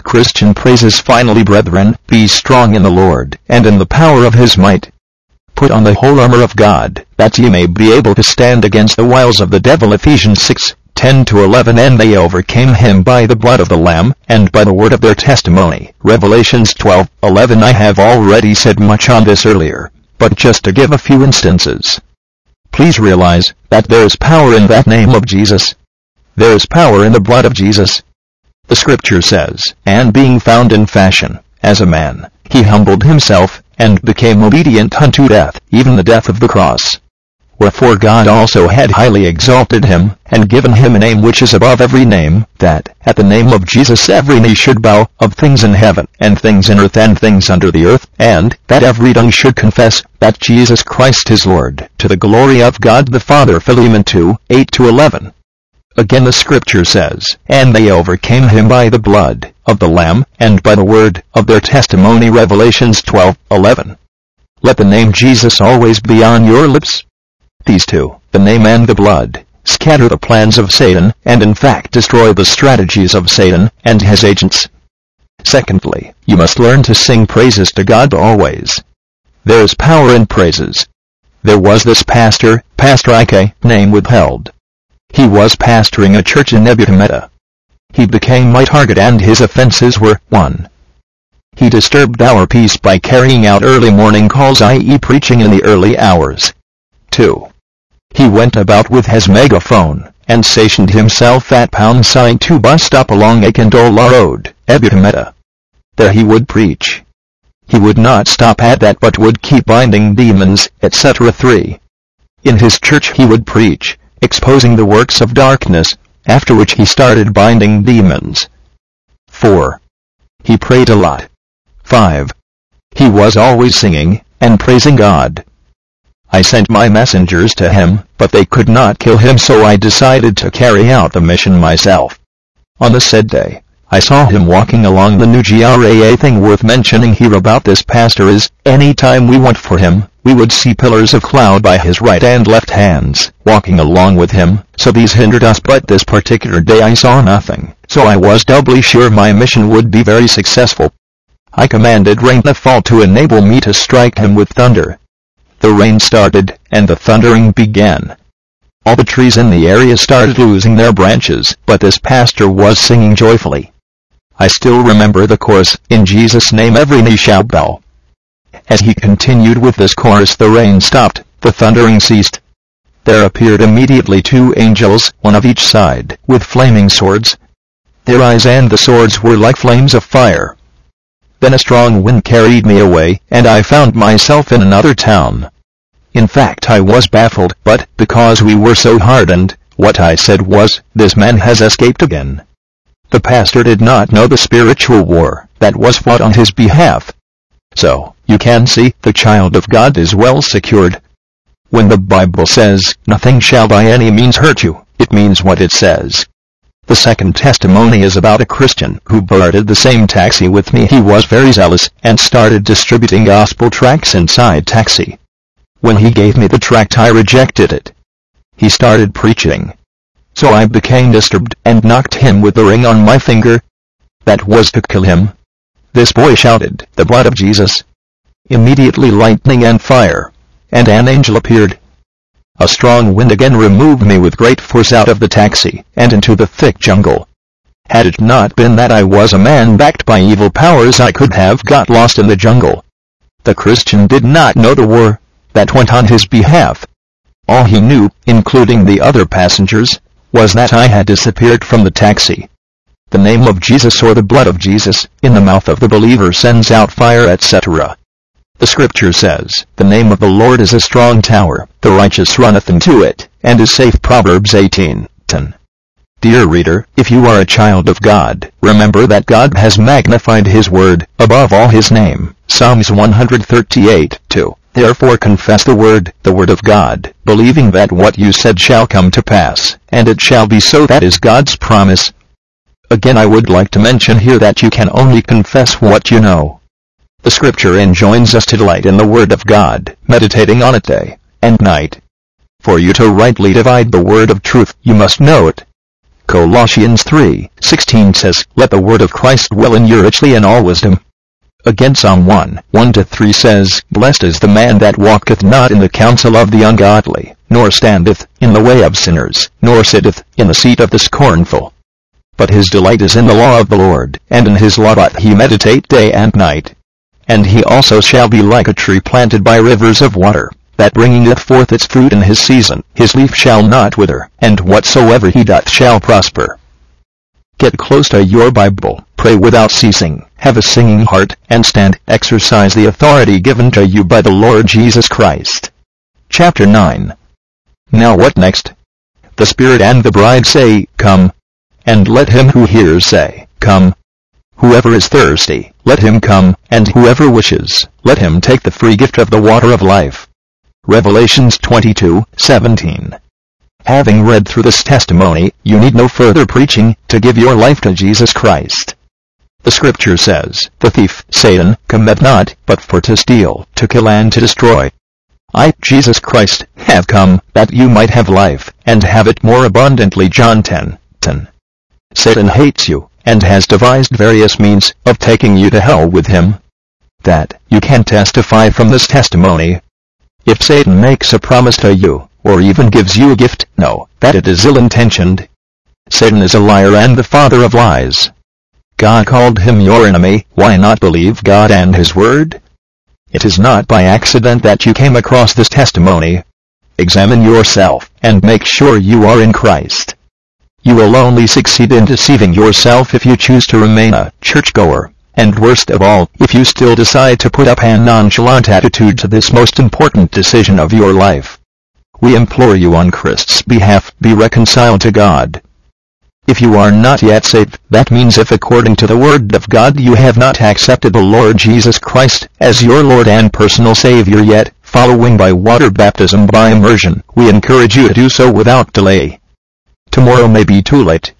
Christian praises. Finally, brethren, be strong in the Lord, and in the power of his might. Put on the whole armor of God, that ye may be able to stand against the wiles of the devil. Ephesians 6:10-11. And they overcame him by the blood of the Lamb, and by the word of their testimony. Revelations 12:11. I have already said much on this earlier, but just to give a few instances. Please realize that there is power in that name of Jesus. There is power in the blood of Jesus. The scripture says, and being found in fashion, as a man, he humbled himself, and became obedient unto death, even the death of the cross. Wherefore God also had highly exalted him, and given him a name which is above every name, that, at the name of Jesus, every knee should bow, of things in heaven, and things in earth, and things under the earth, and that every tongue should confess that Jesus Christ is Lord, to the glory of God the Father. Philemon 2:8-11. Again the scripture says, and they overcame him by the blood of the Lamb, and by the word of their testimony. Revelations 12:11. Let the name Jesus always be on your lips. These two, the name and the blood, scatter the plans of Satan, and in fact destroy the strategies of Satan and his agents. Secondly, you must learn to sing praises to God always. There is power in praises. There was this pastor, Pastor Ike, name withheld. He was pastoring a church in Nebuchadnezzar. He became my target, and his offenses were: 1. He disturbed our peace by carrying out early morning calls, i.e. preaching in the early hours. 2. He went about with his megaphone, and stationed himself at #2 bus stop along Akindola Road, Nebuchadnezzar. There he would preach. He would not stop at that, but would keep binding demons, etc. 3. In his church he would preach, exposing the works of darkness, after which he started binding demons. 4. He prayed a lot. 5. He was always singing and praising God. I sent my messengers to him, but they could not kill him, so I decided to carry out the mission myself. On the said day, I saw him walking along the New GRA. Thing worth mentioning here about this pastor is, any time we went for him, we would see pillars of cloud by his right and left hands, walking along with him, so these hindered us. But this particular day I saw nothing, so I was doubly sure my mission would be very successful. I commanded rain to fall to enable me to strike him with thunder. The rain started, and the thundering began. All the trees in the area started losing their branches, but this pastor was singing joyfully. I still remember the chorus, in Jesus' name every knee shall bow. As he continued with this chorus, the rain stopped, the thundering ceased. There appeared immediately 2 angels, one of each side, with flaming swords. Their eyes and the swords were like flames of fire. Then a strong wind carried me away, and I found myself in another town. In fact, I was baffled, but, because we were so hardened, what I said was, this man has escaped again. The pastor did not know the spiritual war that was fought on his behalf. So, you can see, the child of God is well secured. When the Bible says, nothing shall by any means hurt you, it means what it says. The second testimony is about a Christian who boarded the same taxi with me. He was very zealous, and started distributing gospel tracts inside taxi. When he gave me the tract, I rejected it. He started preaching. So I became disturbed, and knocked him with the ring on my finger. That was to kill him. This boy shouted, the blood of Jesus. Immediately lightning and fire, and an angel appeared. A strong wind again removed me with great force out of the taxi, and into the thick jungle. Had it not been that I was a man backed by evil powers, I could have got lost in the jungle. The Christian did not know the war that went on his behalf. All he knew, including the other passengers, was that I had disappeared from the taxi. The name of Jesus or the blood of Jesus, in the mouth of the believer sends out fire, etc. The scripture says, the name of the Lord is a strong tower, the righteous runneth into it, and is safe. Proverbs 18:10. Dear reader, if you are a child of God, remember that God has magnified His word above all His name. Psalms 138:2. Therefore confess the word of God, believing that what you said shall come to pass, and it shall be so. That is God's promise. Again, I would like to mention here that you can only confess what you know. The scripture enjoins us to delight in the word of God, meditating on it day and night. For you to rightly divide the word of truth, you must know it. Colossians 3:16 says, "Let the word of Christ dwell in you richly in all wisdom." Again Psalm 1:1-3 says, "Blessed is the man that walketh not in the counsel of the ungodly, nor standeth in the way of sinners, nor sitteth in the seat of the scornful. But his delight is in the law of the Lord, and in his law doth he meditate day and night. And he also shall be like a tree planted by rivers of water, that bringeth forth its fruit in his season. His leaf shall not wither, and whatsoever he doth shall prosper." Get close to your Bible, pray without ceasing, have a singing heart, and exercise the authority given to you by the Lord Jesus Christ. Chapter 9. Now what next? The Spirit and the bride say, "Come." And let him who hears say, "Come." Whoever is thirsty, let him come, and whoever wishes, let him take the free gift of the water of life. Revelations 22:17. Having read through this testimony, you need no further preaching to give your life to Jesus Christ. The Scripture says, "The thief, Satan, cometh not, but for to steal, to kill and to destroy. I, Jesus Christ, have come, that you might have life, and have it more abundantly." John 10:10. Satan hates you, and has devised various means of taking you to hell with him. That you can testify from this testimony. If Satan makes a promise to you, or even gives you a gift, know that it is ill-intentioned. Satan is a liar and the father of lies. God called him your enemy. Why not believe God and his word? It is not by accident that you came across this testimony. Examine yourself, and make sure you are in Christ. You will only succeed in deceiving yourself if you choose to remain a churchgoer, and worst of all, if you still decide to put up a nonchalant attitude to this most important decision of your life. We implore you on Christ's behalf, be reconciled to God. If you are not yet saved, that means if according to the Word of God you have not accepted the Lord Jesus Christ as your Lord and personal Savior yet, following by water baptism by immersion, we encourage you to do so without delay. Tomorrow may be too late,